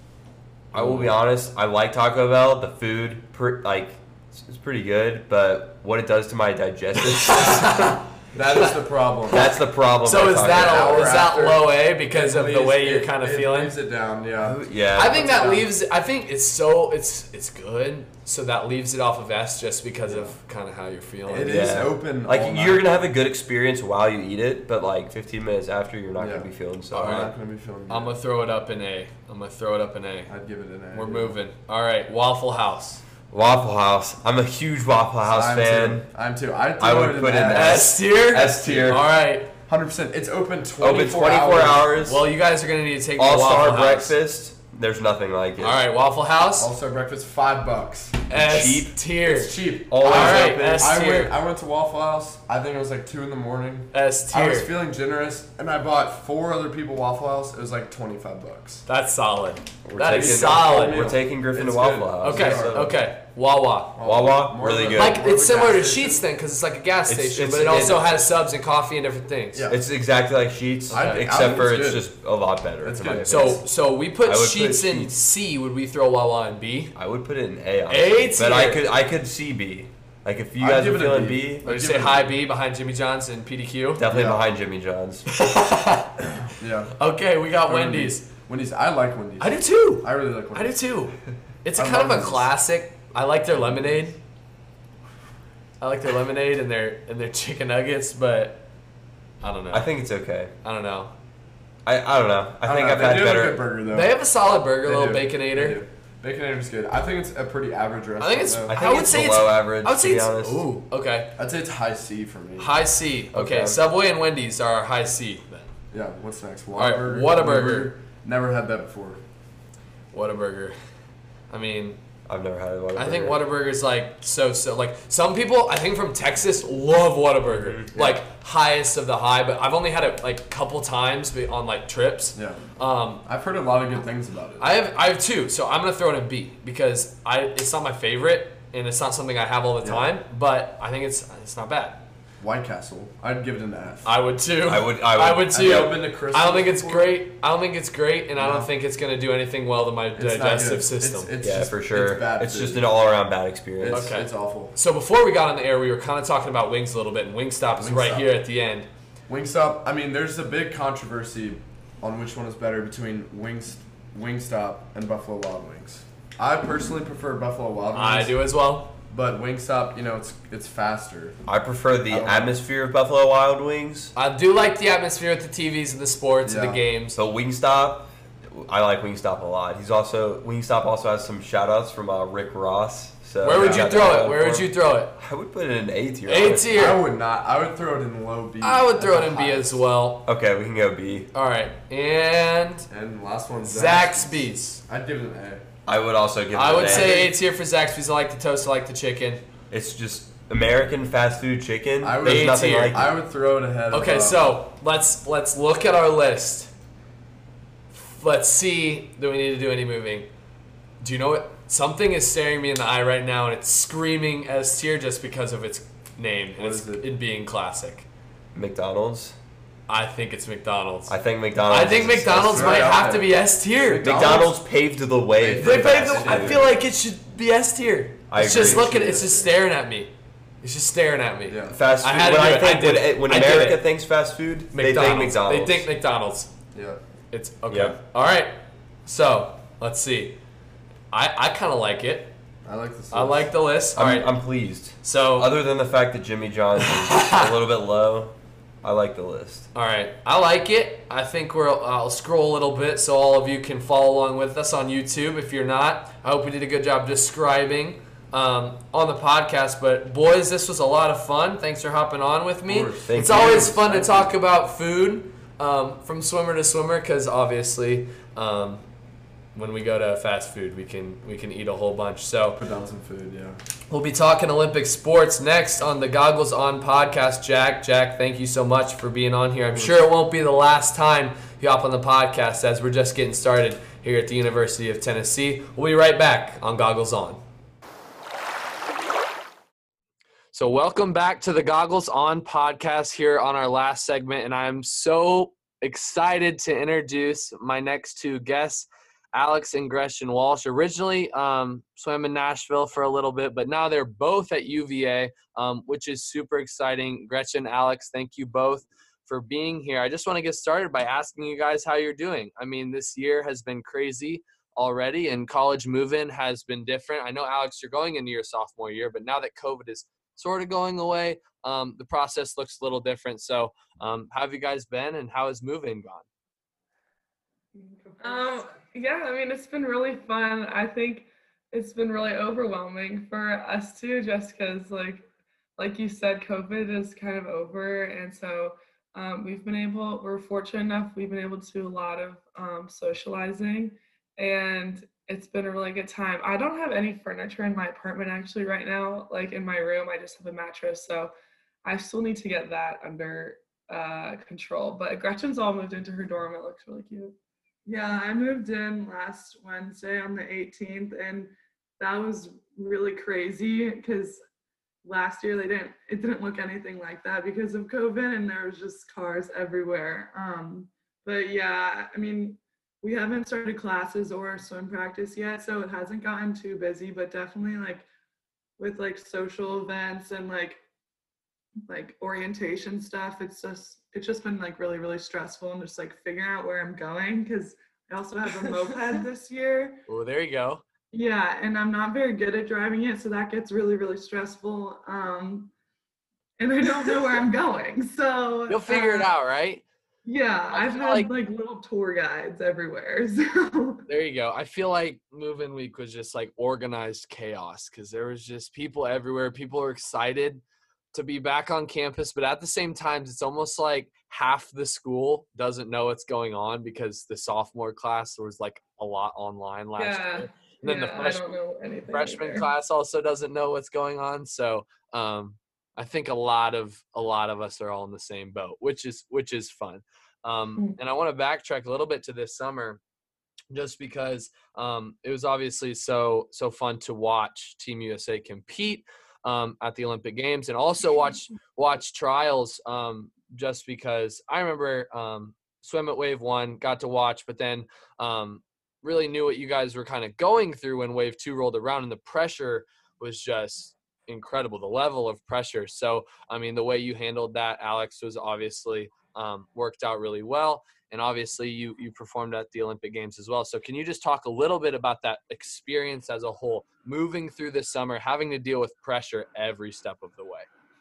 Speaker 4: I will be honest. I like Taco Bell. The food, per, like, it's it's pretty good. But what it does to my digestive system,
Speaker 3: That is the problem.
Speaker 4: that's the problem.
Speaker 1: So
Speaker 4: with
Speaker 1: is
Speaker 4: Taco
Speaker 1: that
Speaker 4: Bell.
Speaker 3: hour
Speaker 1: is that
Speaker 3: after,
Speaker 1: low A because
Speaker 3: It
Speaker 1: of the
Speaker 3: leaves-
Speaker 1: way you're
Speaker 3: it-
Speaker 1: kind of
Speaker 3: it
Speaker 1: feeling?
Speaker 3: leaves it down, yeah.
Speaker 4: Yeah.
Speaker 1: I think that
Speaker 3: Yeah.
Speaker 1: leaves. I think it's so it's it's good. So that leaves it off of S just because of kind of how you're feeling.
Speaker 3: It
Speaker 4: Yeah.
Speaker 3: is open.
Speaker 4: Like
Speaker 3: all
Speaker 4: you're
Speaker 3: night.
Speaker 4: gonna have a good experience while you eat it, but like fifteen minutes after, you're not
Speaker 3: Yeah.
Speaker 4: gonna be feeling so.
Speaker 1: All
Speaker 3: I'm
Speaker 1: right.
Speaker 3: not gonna be feeling.
Speaker 1: I'm gonna throw it up in A. I'm gonna throw it up in A.
Speaker 3: I'd give it an A.
Speaker 1: We're moving. All right, Waffle House.
Speaker 4: Waffle House. I'm a huge Waffle House
Speaker 3: I'm
Speaker 4: fan.
Speaker 3: Too. I'm too. I'd
Speaker 4: I
Speaker 3: throw
Speaker 4: would
Speaker 3: it
Speaker 4: put
Speaker 3: in
Speaker 4: in
Speaker 3: S.
Speaker 1: S tier.
Speaker 4: S tier.
Speaker 1: All right.
Speaker 3: Hundred percent. It's open twenty-four,
Speaker 4: Open twenty-four hours.
Speaker 1: Well, you guys are gonna need to take
Speaker 4: All
Speaker 1: the Waffle
Speaker 4: Star
Speaker 1: House.
Speaker 4: breakfast. There's nothing like it.
Speaker 1: All right, Waffle House.
Speaker 3: Also, breakfast five bucks.
Speaker 1: S
Speaker 4: cheap.
Speaker 1: tier.
Speaker 3: It's cheap.
Speaker 4: Always
Speaker 1: All right,
Speaker 4: open.
Speaker 1: S
Speaker 3: I
Speaker 1: tier.
Speaker 3: went. I went to Waffle House. I think it was like two in the morning.
Speaker 1: S
Speaker 3: I was
Speaker 1: tier.
Speaker 3: feeling generous, and I bought four other people Waffle House. It was like twenty-five bucks.
Speaker 1: That's solid.
Speaker 4: We're
Speaker 1: That is
Speaker 4: taking-
Speaker 1: solid.
Speaker 4: We're taking Griffin
Speaker 3: It's
Speaker 4: to Waffle
Speaker 3: good.
Speaker 4: House.
Speaker 1: Okay,
Speaker 3: So-
Speaker 1: okay. Wawa.
Speaker 4: Wawa,
Speaker 3: More
Speaker 4: really
Speaker 3: of a-
Speaker 4: good.
Speaker 1: Like
Speaker 3: more of
Speaker 1: it's
Speaker 3: a
Speaker 1: similar to
Speaker 3: gas station.
Speaker 1: Sheetz then, because it's like a gas
Speaker 4: It's-
Speaker 1: station,
Speaker 4: it's-
Speaker 1: but it also
Speaker 4: it-
Speaker 1: has subs and coffee and different things.
Speaker 3: Yeah.
Speaker 4: It's exactly like Sheets,
Speaker 3: I- I
Speaker 4: except
Speaker 3: think
Speaker 4: for
Speaker 3: it's
Speaker 4: it's
Speaker 3: good.
Speaker 4: just a lot better.
Speaker 3: It's
Speaker 4: in my
Speaker 3: good.
Speaker 4: opinion.
Speaker 1: So so we put
Speaker 4: I would put
Speaker 1: Sheetz in
Speaker 4: Sheetz.
Speaker 1: C. Would we throw Wawa in B?
Speaker 4: I would put it in A.
Speaker 1: A
Speaker 4: Honestly. But I
Speaker 1: tier.
Speaker 4: could I could see B. Like if you
Speaker 3: I'd
Speaker 4: guys
Speaker 3: give
Speaker 4: are
Speaker 3: it a
Speaker 4: feeling
Speaker 3: B.
Speaker 4: B,
Speaker 1: Would you
Speaker 3: I'd
Speaker 1: say
Speaker 3: give it a
Speaker 1: high
Speaker 3: B.
Speaker 1: B behind Jimmy John's and P D Q?
Speaker 4: definitely
Speaker 3: Yeah.
Speaker 4: behind Jimmy John's.
Speaker 3: Yeah.
Speaker 1: Okay, we got
Speaker 3: Or
Speaker 1: Wendy's.
Speaker 3: Wendy's. I like Wendy's.
Speaker 1: I do too.
Speaker 3: I really like
Speaker 1: I do
Speaker 3: Wendy's.
Speaker 1: too. It's a
Speaker 3: I
Speaker 1: kind of
Speaker 3: love
Speaker 1: a
Speaker 3: this.
Speaker 1: classic. I like their lemonade. I like their lemonade and their and their chicken nuggets, but I don't know.
Speaker 4: I think it's okay.
Speaker 1: I don't know.
Speaker 4: I, I don't know. I,
Speaker 3: I
Speaker 4: think
Speaker 3: don't know.
Speaker 4: I've
Speaker 3: they
Speaker 4: had
Speaker 3: do have a
Speaker 4: better.
Speaker 3: good burger though.
Speaker 1: They have a solid burger,
Speaker 3: They
Speaker 1: little
Speaker 3: do.
Speaker 1: baconator.
Speaker 3: They do. Baconator's good. I think it's a pretty average restaurant.
Speaker 1: I think it's-
Speaker 3: though.
Speaker 4: I
Speaker 1: I
Speaker 4: think
Speaker 1: would
Speaker 4: it's
Speaker 1: say
Speaker 4: below
Speaker 1: it's-
Speaker 4: average.
Speaker 1: I would say
Speaker 4: to be
Speaker 1: it's
Speaker 4: honest.
Speaker 1: ooh okay.
Speaker 3: I'd say it's high C for me.
Speaker 1: High C. Okay,
Speaker 4: Okay.
Speaker 1: Subway and Wendy's are our high C then.
Speaker 3: Yeah. What's next?
Speaker 1: right,
Speaker 3: Whataburger.
Speaker 1: Whataburger.
Speaker 3: Never had that before.
Speaker 1: Whataburger. I mean,
Speaker 4: I've never had a Whataburger.
Speaker 1: I think Whataburger's like so so like some people I think from Texas love Whataburger.
Speaker 4: Mhm.
Speaker 1: Like highest of the high, but I've only had it like a couple times be- on like trips.
Speaker 3: Yeah.
Speaker 1: Um
Speaker 3: I've heard a lot of good things about it.
Speaker 1: I have I have two, so I'm gonna throw it in B because I it's not my favorite and it's not something I have all the
Speaker 3: Yeah.
Speaker 1: time, but I think it's it's not bad.
Speaker 3: White Castle. I'd give it an F.
Speaker 1: I would too.
Speaker 4: I would. I would,
Speaker 1: I would
Speaker 3: Have
Speaker 1: too.
Speaker 3: you ever been to Crystal
Speaker 1: I don't think it's
Speaker 3: before?
Speaker 1: great. I don't think it's great, and I
Speaker 3: No.
Speaker 1: don't think it's gonna do anything well to my
Speaker 3: It's not
Speaker 1: digestive
Speaker 3: good.
Speaker 1: system.
Speaker 3: It's, it's
Speaker 4: yeah,
Speaker 3: just,
Speaker 4: for sure.
Speaker 3: It's bad.
Speaker 4: It's
Speaker 3: food.
Speaker 4: just an all-around bad experience.
Speaker 3: It's,
Speaker 1: Okay.
Speaker 3: it's awful.
Speaker 1: So before we got on the air, we were kind of talking about wings a little bit, and Wingstop is right
Speaker 3: Wingstop.
Speaker 1: here at the end.
Speaker 3: Wingstop. I mean, there's a big controversy on which one is better between Wings, Wingstop and Buffalo Wild Wings. I personally prefer Buffalo Wild Wings.
Speaker 1: I do as well.
Speaker 3: But Wingstop, you know, it's it's faster.
Speaker 4: I prefer the
Speaker 3: I don't know.
Speaker 4: atmosphere of Buffalo Wild Wings.
Speaker 1: I do like the atmosphere with the T Vs and the sports and
Speaker 3: Yeah.
Speaker 1: the games.
Speaker 4: So Wingstop, I like Wingstop a lot. He's also Wingstop also has some shout outs from uh, Rick Ross. So
Speaker 1: Where would
Speaker 4: I
Speaker 1: you
Speaker 4: got
Speaker 1: throw
Speaker 4: that
Speaker 1: it? Where would
Speaker 4: for him.
Speaker 1: you throw it?
Speaker 4: I would put it in A tier.
Speaker 1: A
Speaker 4: honestly.
Speaker 1: tier.
Speaker 3: I would not. I would throw it in low B.
Speaker 1: I would throw
Speaker 3: at
Speaker 1: it in
Speaker 3: the
Speaker 1: B as
Speaker 3: highest.
Speaker 1: well.
Speaker 4: Okay, we can go B.
Speaker 1: All right, and
Speaker 3: And last one,
Speaker 1: Zaxby's.
Speaker 3: I'd give it an A.
Speaker 4: I would also give it
Speaker 1: I
Speaker 4: an
Speaker 1: would
Speaker 4: A.
Speaker 1: say A tier for Zaxby's. I like the toast. I like the chicken.
Speaker 4: It's just American fast food chicken.
Speaker 3: I would-
Speaker 4: There's
Speaker 1: A
Speaker 4: nothing
Speaker 1: tier.
Speaker 4: like it.
Speaker 3: I would throw it ahead.
Speaker 1: Okay,
Speaker 3: of, uh,
Speaker 1: so let's let's look at our list. Let's see. Do we need to do any moving? Do you know what? Something is staring me in the eye right now, and it's screaming S tier just because of its name and
Speaker 3: What
Speaker 1: it's
Speaker 3: is it?
Speaker 1: it being classic.
Speaker 4: McDonald's.
Speaker 1: I think it's McDonald's.
Speaker 4: I think McDonald's.
Speaker 1: I think
Speaker 4: is-
Speaker 1: McDonald's
Speaker 3: right
Speaker 1: might
Speaker 3: up
Speaker 1: have
Speaker 3: there.
Speaker 1: to be S tier.
Speaker 3: McDonald's-
Speaker 4: McDonald's paved the way. for
Speaker 1: They paved
Speaker 4: fast
Speaker 1: the- I
Speaker 4: food.
Speaker 1: feel like it should be S tier.
Speaker 4: I
Speaker 1: It's just
Speaker 4: agree.
Speaker 1: looking. It's just staring at me. It's just staring at me.
Speaker 3: Yeah.
Speaker 4: Fast
Speaker 1: I
Speaker 4: food.
Speaker 1: had to
Speaker 4: when
Speaker 1: do
Speaker 4: I
Speaker 1: it. I
Speaker 4: think
Speaker 1: did
Speaker 4: when,
Speaker 1: it.
Speaker 4: when
Speaker 1: I did
Speaker 4: America
Speaker 1: it.
Speaker 4: thinks fast food,
Speaker 1: McDonald's.
Speaker 4: they think McDonald's.
Speaker 1: They think McDonald's.
Speaker 3: Yeah.
Speaker 1: It's okay.
Speaker 4: Yeah.
Speaker 1: All right. So let's see. I I kind of like it.
Speaker 3: I like this.
Speaker 1: I like the list. All
Speaker 4: I'm,
Speaker 1: right.
Speaker 4: I'm pleased.
Speaker 1: So
Speaker 4: Other than the fact that Jimmy John's is a little bit low, I like the list.
Speaker 1: all right. I like it. I think we're. I'll scroll a little bit so all of you can follow along with us on YouTube. If you're not, I hope we did a good job describing um, on the podcast. But boys, this was a lot of fun. Thanks for hopping on with me.
Speaker 3: Of course.
Speaker 4: Thank
Speaker 1: It's
Speaker 4: you.
Speaker 1: always fun to
Speaker 3: Thank
Speaker 1: talk
Speaker 3: you.
Speaker 1: about food um, from swimmer to swimmer because obviously. Um, when we go to fast food, we can we can eat a whole bunch. So
Speaker 3: Put down some food. Yeah.
Speaker 1: we'll be talking Olympic sports next on the Goggles On podcast. Jack, Jack, thank you so much for being on here. I'm sure it won't be the last time you hop on the podcast as we're just getting started here at the University of Tennessee. We'll be right back on Goggles On. So welcome back to the Goggles On podcast here on our last segment, and I'm so excited to introduce my next two guests, Alex and Gretchen Walsh. Originally um, swam in Nashville for a little bit, but now they're both at U V A, um, which is super exciting. Gretchen, Alex, thank you both for being here. I just want to get started by asking you guys how you're doing. I mean, this year has been crazy already, and college move-in has been different. I know, Alex, you're going into your sophomore year, but now that COVID is sort of going away, um, the process looks a little different. So um, how have you guys been, and how has move-in gone?
Speaker 2: Um, yeah, I mean, it's been really fun. I think it's been really overwhelming for us too, just because, like, like you said, COVID is kind of over, and so um, we've been able. We're fortunate enough we've been able to do a lot of um, socializing, and it's been a really good time. I don't have any furniture in my apartment actually right now. Like in my room, I just have a mattress, so I still need to get that under uh, control. But Gretchen's all moved into her dorm. It looks really cute. Yeah, I moved in last Wednesday on the eighteenth, and that was really crazy because last year they didn't it didn't look anything like that because of COVID, and there was just cars everywhere. Um, but yeah, I mean, we haven't started classes or swim practice yet, so it hasn't gotten too busy, but definitely like with like social events and like like orientation stuff, it's just it's just been like really really stressful and just like figuring out where I'm going because I also have a moped this year.
Speaker 1: Oh, there you go.
Speaker 2: Yeah, and I'm not very good at driving it, so that gets really really stressful. Um, and I don't know where I'm going, so
Speaker 1: You'll figure it
Speaker 2: uh,
Speaker 1: out, right?
Speaker 2: Yeah,
Speaker 1: I
Speaker 2: I've
Speaker 1: feel
Speaker 2: had
Speaker 1: like-
Speaker 2: like little tour guides everywhere. So
Speaker 1: There you go. I feel like move-in week was just like organized chaos because there was just people everywhere. People were excited to be back on campus, but at the same time, it's almost like half the school doesn't know what's going on because the sophomore class was like a lot online last
Speaker 2: yeah,
Speaker 1: year. And then
Speaker 2: yeah,
Speaker 1: the
Speaker 2: I
Speaker 1: freshman,
Speaker 2: don't know anything.
Speaker 1: freshman
Speaker 2: either.
Speaker 1: class also doesn't know what's going on. So um, I think a lot of a lot of us are all in the same boat, which is which is fun. Um,
Speaker 2: Mm.
Speaker 1: and I want to backtrack a little bit to this summer, just because um, it was obviously so so fun to watch Team U S A compete. um, at the Olympic Games, and also watch watch trials um, just because I remember um, swim at Wave One, got to watch, but then um, really knew what you guys were kind of going through when Wave Two rolled around, and the pressure was just incredible, the level of pressure. So, I mean, the way you handled that, Alex, was obviously um, worked out really well. And obviously you, you performed at the Olympic Games as well. So can you just talk a little bit about that experience as a whole, moving through the summer, having to deal with pressure every step of the way?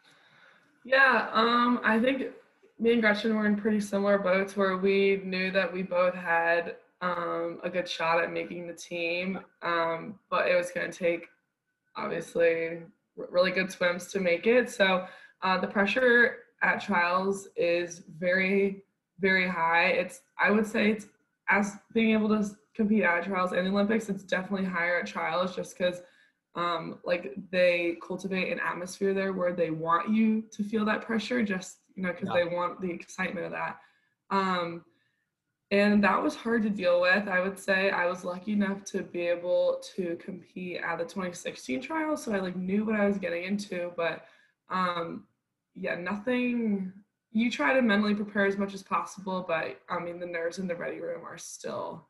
Speaker 2: Yeah, um, I think me and Gretchen were in pretty similar boats where we knew that we both had um, a good shot at making the team, um, but it was going to take, obviously, r- really good swims to make it. So uh, the pressure at trials is very, very high. It's, I would say it's, as being able to compete at trials and the Olympics, it's definitely higher at trials just because um, like they cultivate an atmosphere there where they want you to feel that pressure just, you know, because
Speaker 1: Yeah.
Speaker 2: they want the excitement of that. Um, and that was hard to deal with. I would say I was lucky enough to be able to compete at the twenty sixteen trials. So I like knew what I was getting into, but um, yeah, nothing, you try to mentally prepare as much as possible, but I mean, the nerves in the ready room are still,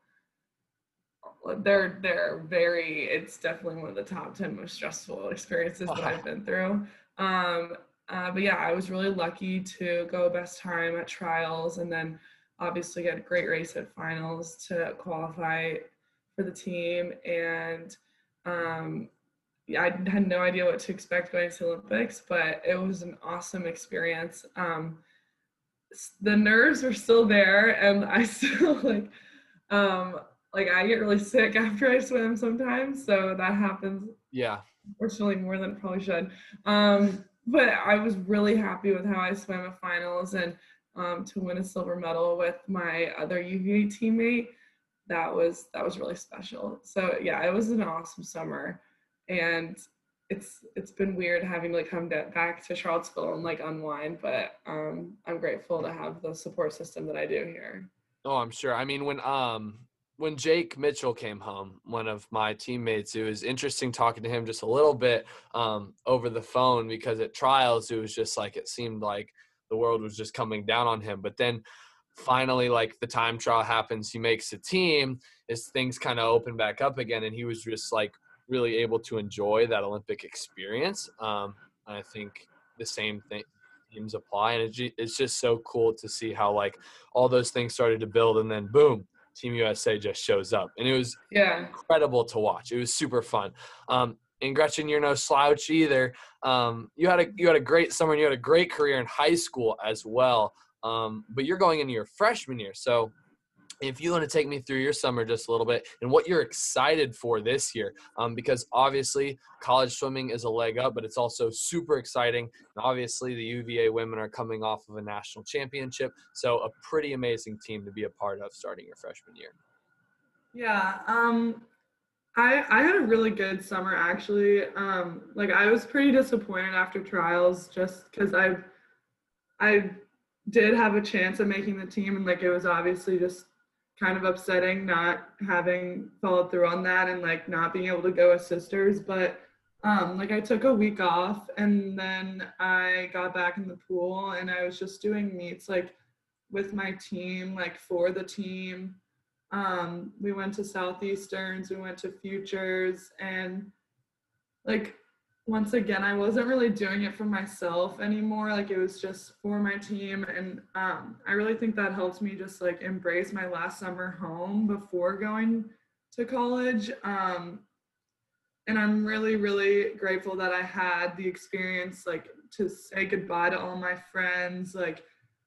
Speaker 2: they're, they're very, it's definitely one of the top ten most stressful experiences that I've been through. Um, uh, but yeah, I was really lucky to go best time at trials and then obviously get a great race at finals to qualify for the team. And um, yeah, I had no idea what to expect going to the Olympics, but it was an awesome experience. Um, the nerves are still there, and I still like, um, like I get really sick after I swim sometimes, so that happens.
Speaker 1: Yeah.
Speaker 2: Unfortunately, more than it probably should. Um, but I was really happy with how I swam at finals, and um, to win a silver medal with my other U V A teammate, that was that was really special. So yeah, it was an awesome summer, and it's it's been weird having to like come to, back to Charlottesville and like unwind, but um, I'm grateful to have the support system that I do here.
Speaker 1: Oh, I'm sure. I mean, when um when Jake Mitchell came home, one of my teammates, it was interesting talking to him just a little bit um, over the phone because at trials it was just like it seemed like the world was just coming down on him. But then finally, like the time trial happens, he makes a team, as things kind of open back up again, and he was just like really able to enjoy that Olympic experience. Um, and I think the same thing teams apply, and it, ju- it's just so cool to see how like all those things started to build, and then boom, Team U S A just shows up, and it was
Speaker 2: Yeah.
Speaker 1: incredible to watch. It was super fun. Um, and Gretchen, you're no slouch either. Um, you had a you had a great summer, and you had a great career in high school as well. Um, but you're going into your freshman year, so if you want to take me through your summer just a little bit and what you're excited for this year, um, because obviously college swimming is a leg up, but it's also super exciting. And obviously the U V A women are coming off of a national championship, so a pretty amazing team to be a part of starting your freshman year.
Speaker 2: Yeah, um, I I had a really good summer actually. Um, like I was pretty disappointed after trials just because I I did have a chance of making the team, and like it was obviously just kind of upsetting not having followed through on that and like not being able to go with sisters. But um, like I took a week off and then I got back in the pool and I was just doing meets like with my team, like for the team. Um, we went to Southeasterns, we went to Futures, and like once again, I wasn't really doing it for myself anymore. Like it was just for my team. And um, I really think that helped me just like embrace my last summer home before going to college. Um, and I'm really, really grateful that I had the experience, like to say goodbye to all my friends, like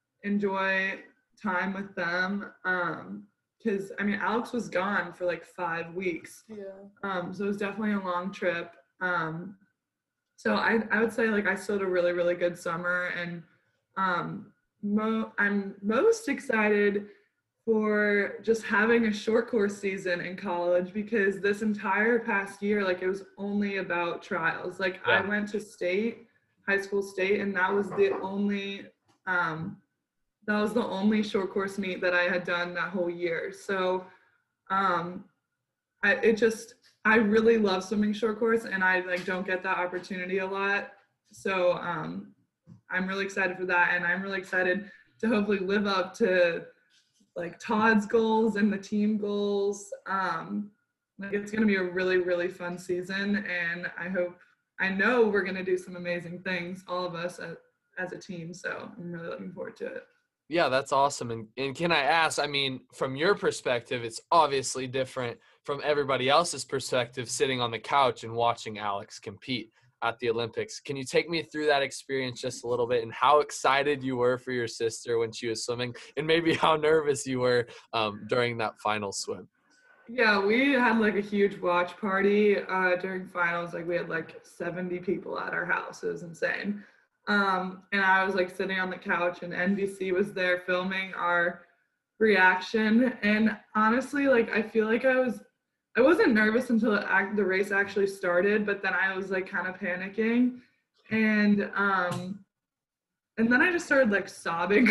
Speaker 2: enjoy time with them. Um, cause I mean, Alex was gone for like five weeks.
Speaker 5: Yeah.
Speaker 2: Um, so it was definitely a long trip. Um, So I, I would say like I still had a really, really good summer, and um, mo- I'm most excited for just having a short course season in college because this entire past year, like it was only about trials. Like
Speaker 1: Yeah.
Speaker 2: I went to state, high school state, and that was the only, um, that was the only short course meet that I had done that whole year. So um, I, it just, I really love swimming short course, and I like don't get that opportunity a lot. So um, I'm really excited for that, and I'm really excited to hopefully live up to like Todd's goals and the team goals. Um, like it's going to be a really, really fun season, and I hope, I know we're going to do some amazing things, all of us as, as a team. So I'm really looking forward to it.
Speaker 1: Yeah, that's awesome. And, and can I ask, I mean, from your perspective, it's obviously different from everybody else's perspective sitting on the couch and watching Alex compete at the Olympics. Can you take me through that experience just a little bit and how excited you were for your sister when she was swimming and maybe how nervous you were um, during that final swim?
Speaker 2: Yeah, we had like a huge watch party uh, during finals. Like we had like seventy people at our house. It was insane. Um, and I was like sitting on the couch and N B C was there filming our reaction. And honestly, like I feel like I was, I wasn't nervous until it act, the race actually started, but then I was like kind of panicking. And um, and then I just started like sobbing.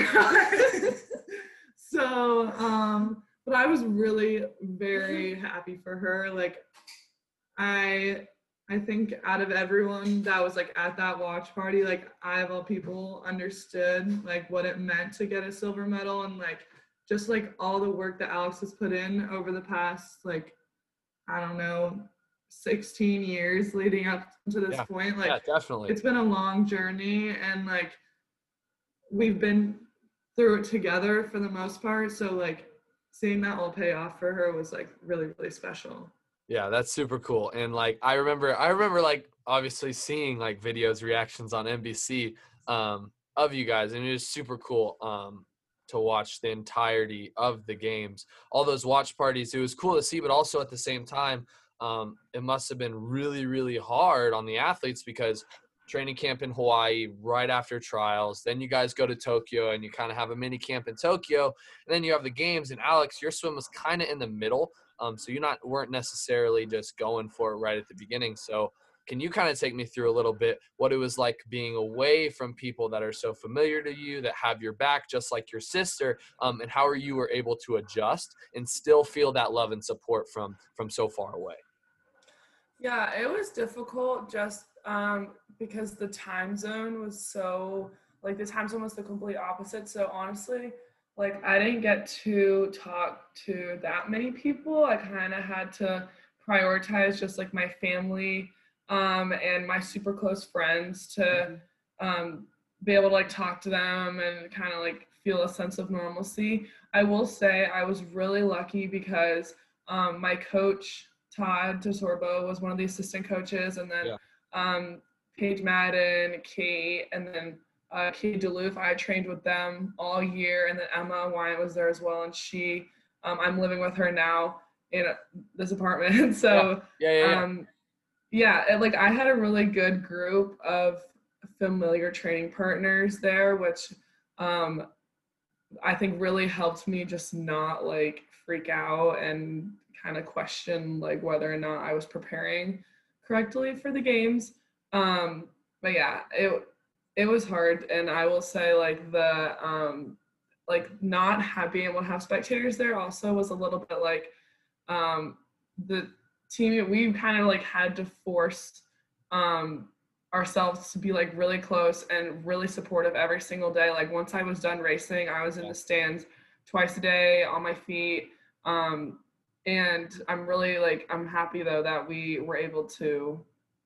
Speaker 2: so, um, but I was really very happy for her. Like I, I think out of everyone that was like at that watch party, like I of all people understood like what it meant to get a silver medal and like just like all the work that Alex has put in over the past like, I don't know, sixteen years leading up to this
Speaker 1: Yeah.
Speaker 2: point. Like
Speaker 1: Yeah, definitely.
Speaker 2: It's been a long journey and like we've been through it together for the most part. So like seeing that all pay off for her was like really, really special.
Speaker 1: Yeah, that's super cool. And like I remember I remember like obviously seeing like videos, reactions on N B C um of you guys, and it was super cool um to watch the entirety of the games. All those watch parties, it was cool to see, but also at the same time, um it must have been really, really hard on the athletes because training camp in Hawaii right after trials, then you guys go to Tokyo and you kind of have a mini camp in Tokyo, and then you have the games. And Alex, your swim was kind of in the middle. Um, so you not weren't necessarily just going for it right at the beginning. So can you kind of take me through a little bit what it was like being away from people that are so familiar to you, that have your back just like your sister, um, and how are you were able to adjust and still feel that love and support from from so far away?
Speaker 2: Yeah, it was difficult just um, because the time zone was so, like the time zone was the complete opposite. So honestly, like I didn't get to talk to that many people. I kind of had to prioritize just like my family um, and my super close friends to um, be able to like talk to them and kind of like feel a sense of normalcy. I will say I was really lucky because um, my coach, Todd DeSorbo, was one of the assistant coaches, and then yeah. um, Paige Madden, Kate, and then Uh, Kate Duluth. I trained with them all year, and then Emma Wyatt was there as well, and she, um, I'm living with her now in this apartment. so,
Speaker 1: yeah, yeah, yeah.
Speaker 2: um, yeah, it, like I had a really good group of familiar training partners there, which um, I think really helped me just not like freak out and kind of question like whether or not I was preparing correctly for the games. Um, but yeah, it It was hard, and I will say, like, the, um, like, not have, being able to have spectators there also was a little bit, like, um, the team, we kind of, like, had to force um, ourselves to be, like, really close and really supportive every single day. Like, once I was done racing, I was in the stands twice a day on my feet, um, and I'm really, like, I'm happy, though, that we were able to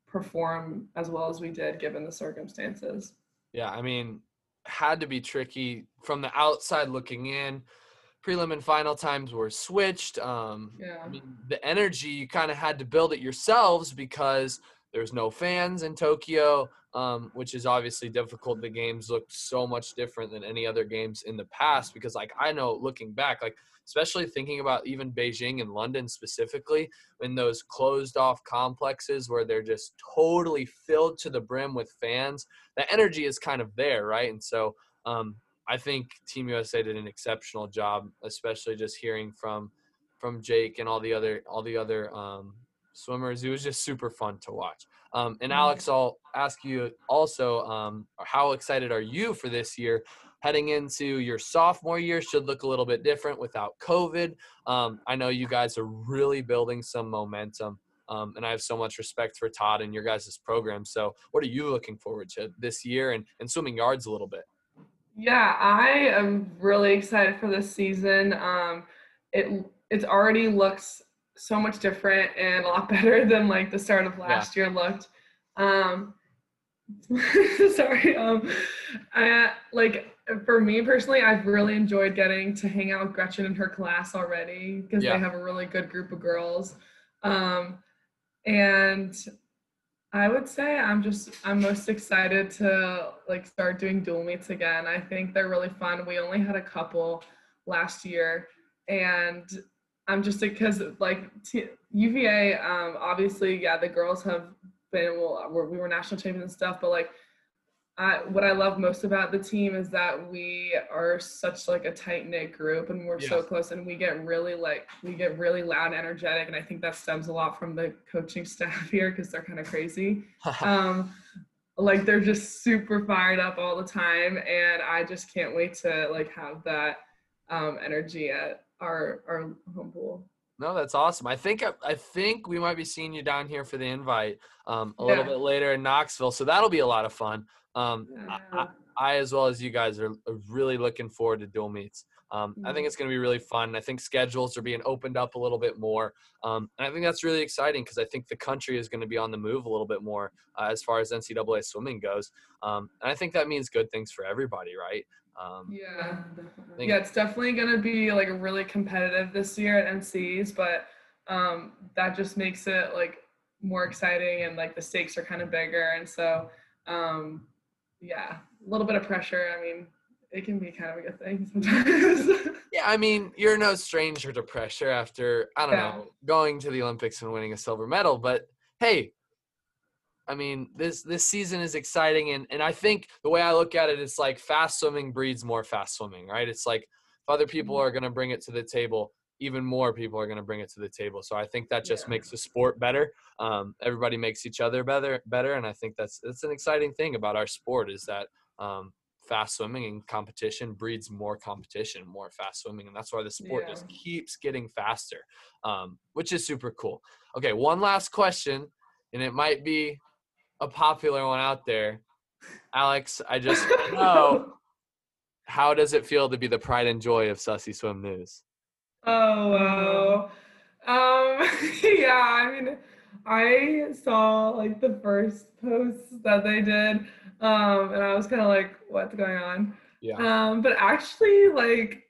Speaker 2: perform as well as we did given the circumstances.
Speaker 1: Yeah, I mean, had to be tricky from the outside looking in. Prelim and final times were switched. Um,
Speaker 2: yeah.
Speaker 1: I mean, the energy, you kind of had to build it yourselves because there's no fans in Tokyo, um, which is obviously difficult. The games looked so much different than any other games in the past because, like, I know looking back, like, especially thinking about even Beijing and London specifically, in those closed off complexes where they're just totally filled to the brim with fans, the energy is kind of there, right? And so um, I think Team U S A did an exceptional job, especially just hearing from from Jake and all the other all the other um, swimmers. It was just super fun to watch. Um, and Alex, I'll ask you also, um, how excited are you for this year? Heading into your sophomore year should look a little bit different without COVID. Um, I know you guys are really building some momentum Um, and I have so much respect for Todd and your guys' program. So what are you looking forward to this year and, and swimming yards a little bit?
Speaker 2: Yeah, I am really excited for this season. Um, it it's already looks so much different and a lot better than like the start of last yeah. year looked. Um, sorry. Um, I, like for me personally, I've really enjoyed getting to hang out with Gretchen and her class already because yeah. they have a really good group of girls. Um, and I would say I'm just, I'm most excited to like start doing dual meets again. I think they're really fun. We only had a couple last year and I'm just, because like T- U V A, um, obviously, yeah, the girls have been, well, we're, we were national champions and stuff, but like, I, what I love most about the team is that we are such like a tight knit group and we're yeah. so close and we get really like, we get really loud and energetic. And I think that stems a lot from the coaching staff here because they're kind of crazy. um, like they're just super fired up all the time. And I just can't wait to like have that um, energy at our, our home pool.
Speaker 1: No, that's awesome. I think I think we might be seeing you down here for the invite um, a
Speaker 2: yeah.
Speaker 1: little bit later in Knoxville. So that'll be a lot of fun. Um,
Speaker 2: yeah.
Speaker 1: I, I, as well as you guys, are really looking forward to dual meets. Um, mm-hmm. I think it's going to be really fun. I think schedules are being opened up a little bit more. Um, and I think that's really exciting because I think the country is going to be on the move a little bit more uh, as far as N C double A swimming goes. Um, and I think that means good things for everybody, right? Um,
Speaker 2: yeah, definitely. Yeah, it's definitely going to be like really competitive this year at N Cs, but um, that just makes it like more exciting and like the stakes are kind of bigger. And so, um, yeah, a little bit of pressure. I mean, it can be kind of a good thing sometimes.
Speaker 1: Yeah, I mean, you're no stranger to pressure after, I don't
Speaker 2: yeah.
Speaker 1: know, going to the Olympics and winning a silver medal. But, hey, I mean, this this season is exciting. And, and I think the way I look at it, it's like fast swimming breeds more fast swimming, right? It's like if other people are going to bring it to the table, even more people are going to bring it to the table. So I think that just yeah. makes the sport better. Um, everybody makes each other better, better. And I think that's, that's an exciting thing about our sport is that um, fast swimming and competition breeds more competition, more fast swimming. And that's why the sport yeah. just keeps getting faster, um, which is super cool. Okay, one last question, and it might be a popular one out there. Alex, I just want to know, how does it feel to be the pride and joy of Sussy Swim News?
Speaker 2: Oh, wow. Um, yeah, I mean, I saw like the first posts that they did, um, and I was kind of like, what's going on?
Speaker 1: Yeah.
Speaker 2: Um, but actually, like,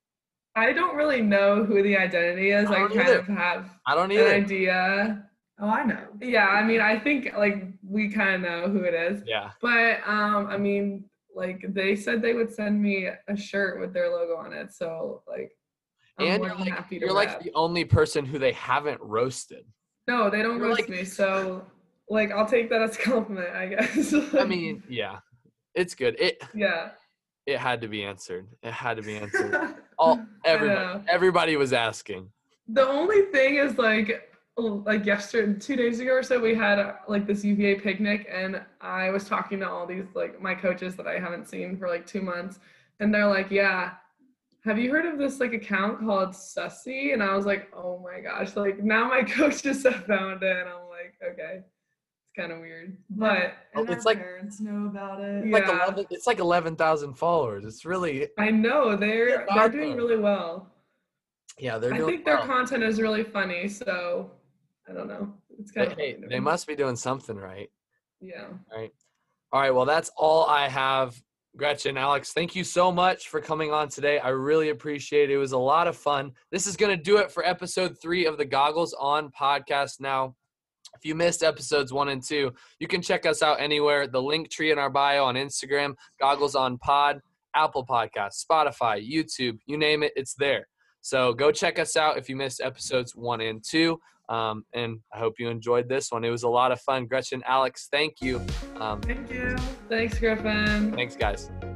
Speaker 2: I don't really know who the identity is. I, I kind either. of have
Speaker 1: I don't either.
Speaker 2: an idea.
Speaker 5: Oh, I know.
Speaker 2: Yeah, I mean, I think like we kind of know who it is.
Speaker 1: Yeah.
Speaker 2: But um, I mean, like they said they would send me a shirt with their logo on it, so like. I'm
Speaker 1: and you're like, you're like the only person who they haven't roasted.
Speaker 2: No, they don't
Speaker 1: you're
Speaker 2: roast
Speaker 1: like,
Speaker 2: me. So, like, I'll take that as a compliment, I guess.
Speaker 1: I mean, yeah, it's good. It
Speaker 2: yeah,
Speaker 1: it had to be answered. It had to be answered. All everybody, everybody was asking.
Speaker 2: The only thing is like, like yesterday, two days ago or so, we had uh, like this U V A picnic, and I was talking to all these like my coaches that I haven't seen for like two months, and they're like, yeah. Have you heard of this like account called Sussy? And I was like, oh my gosh, like now my coaches have found it, and I'm like, okay, it's kind of weird, but
Speaker 5: and
Speaker 1: it's
Speaker 5: our
Speaker 1: like
Speaker 5: parents know about it.
Speaker 2: Yeah.
Speaker 1: Like eleven, it's like eleven thousand followers. It's really.
Speaker 2: I know they're they're doing really well.
Speaker 1: Yeah, they're.
Speaker 2: I
Speaker 1: doing
Speaker 2: think their
Speaker 1: well.
Speaker 2: content is really funny, so I don't know. It's kind
Speaker 1: hey,
Speaker 2: of.
Speaker 1: Hey, they must be doing something right.
Speaker 2: Yeah.
Speaker 1: Right. All right. Well, that's all I have. Gretchen, Alex, thank you so much for coming on today. I really appreciate it. It was a lot of fun. This is going to do it for episode three of the Goggles On podcast. Now, if you missed episodes one and two, you can check us out anywhere. The link tree in our bio on Instagram, Goggles On Pod, Apple Podcasts, Spotify, YouTube, you name it, it's there. So go check us out if you missed episodes one and two. Um, and I hope you enjoyed this one. It was a lot of fun. Gretchen, Alex, thank you. Um,
Speaker 2: thank you. Thanks, Griffin.
Speaker 1: Thanks, guys.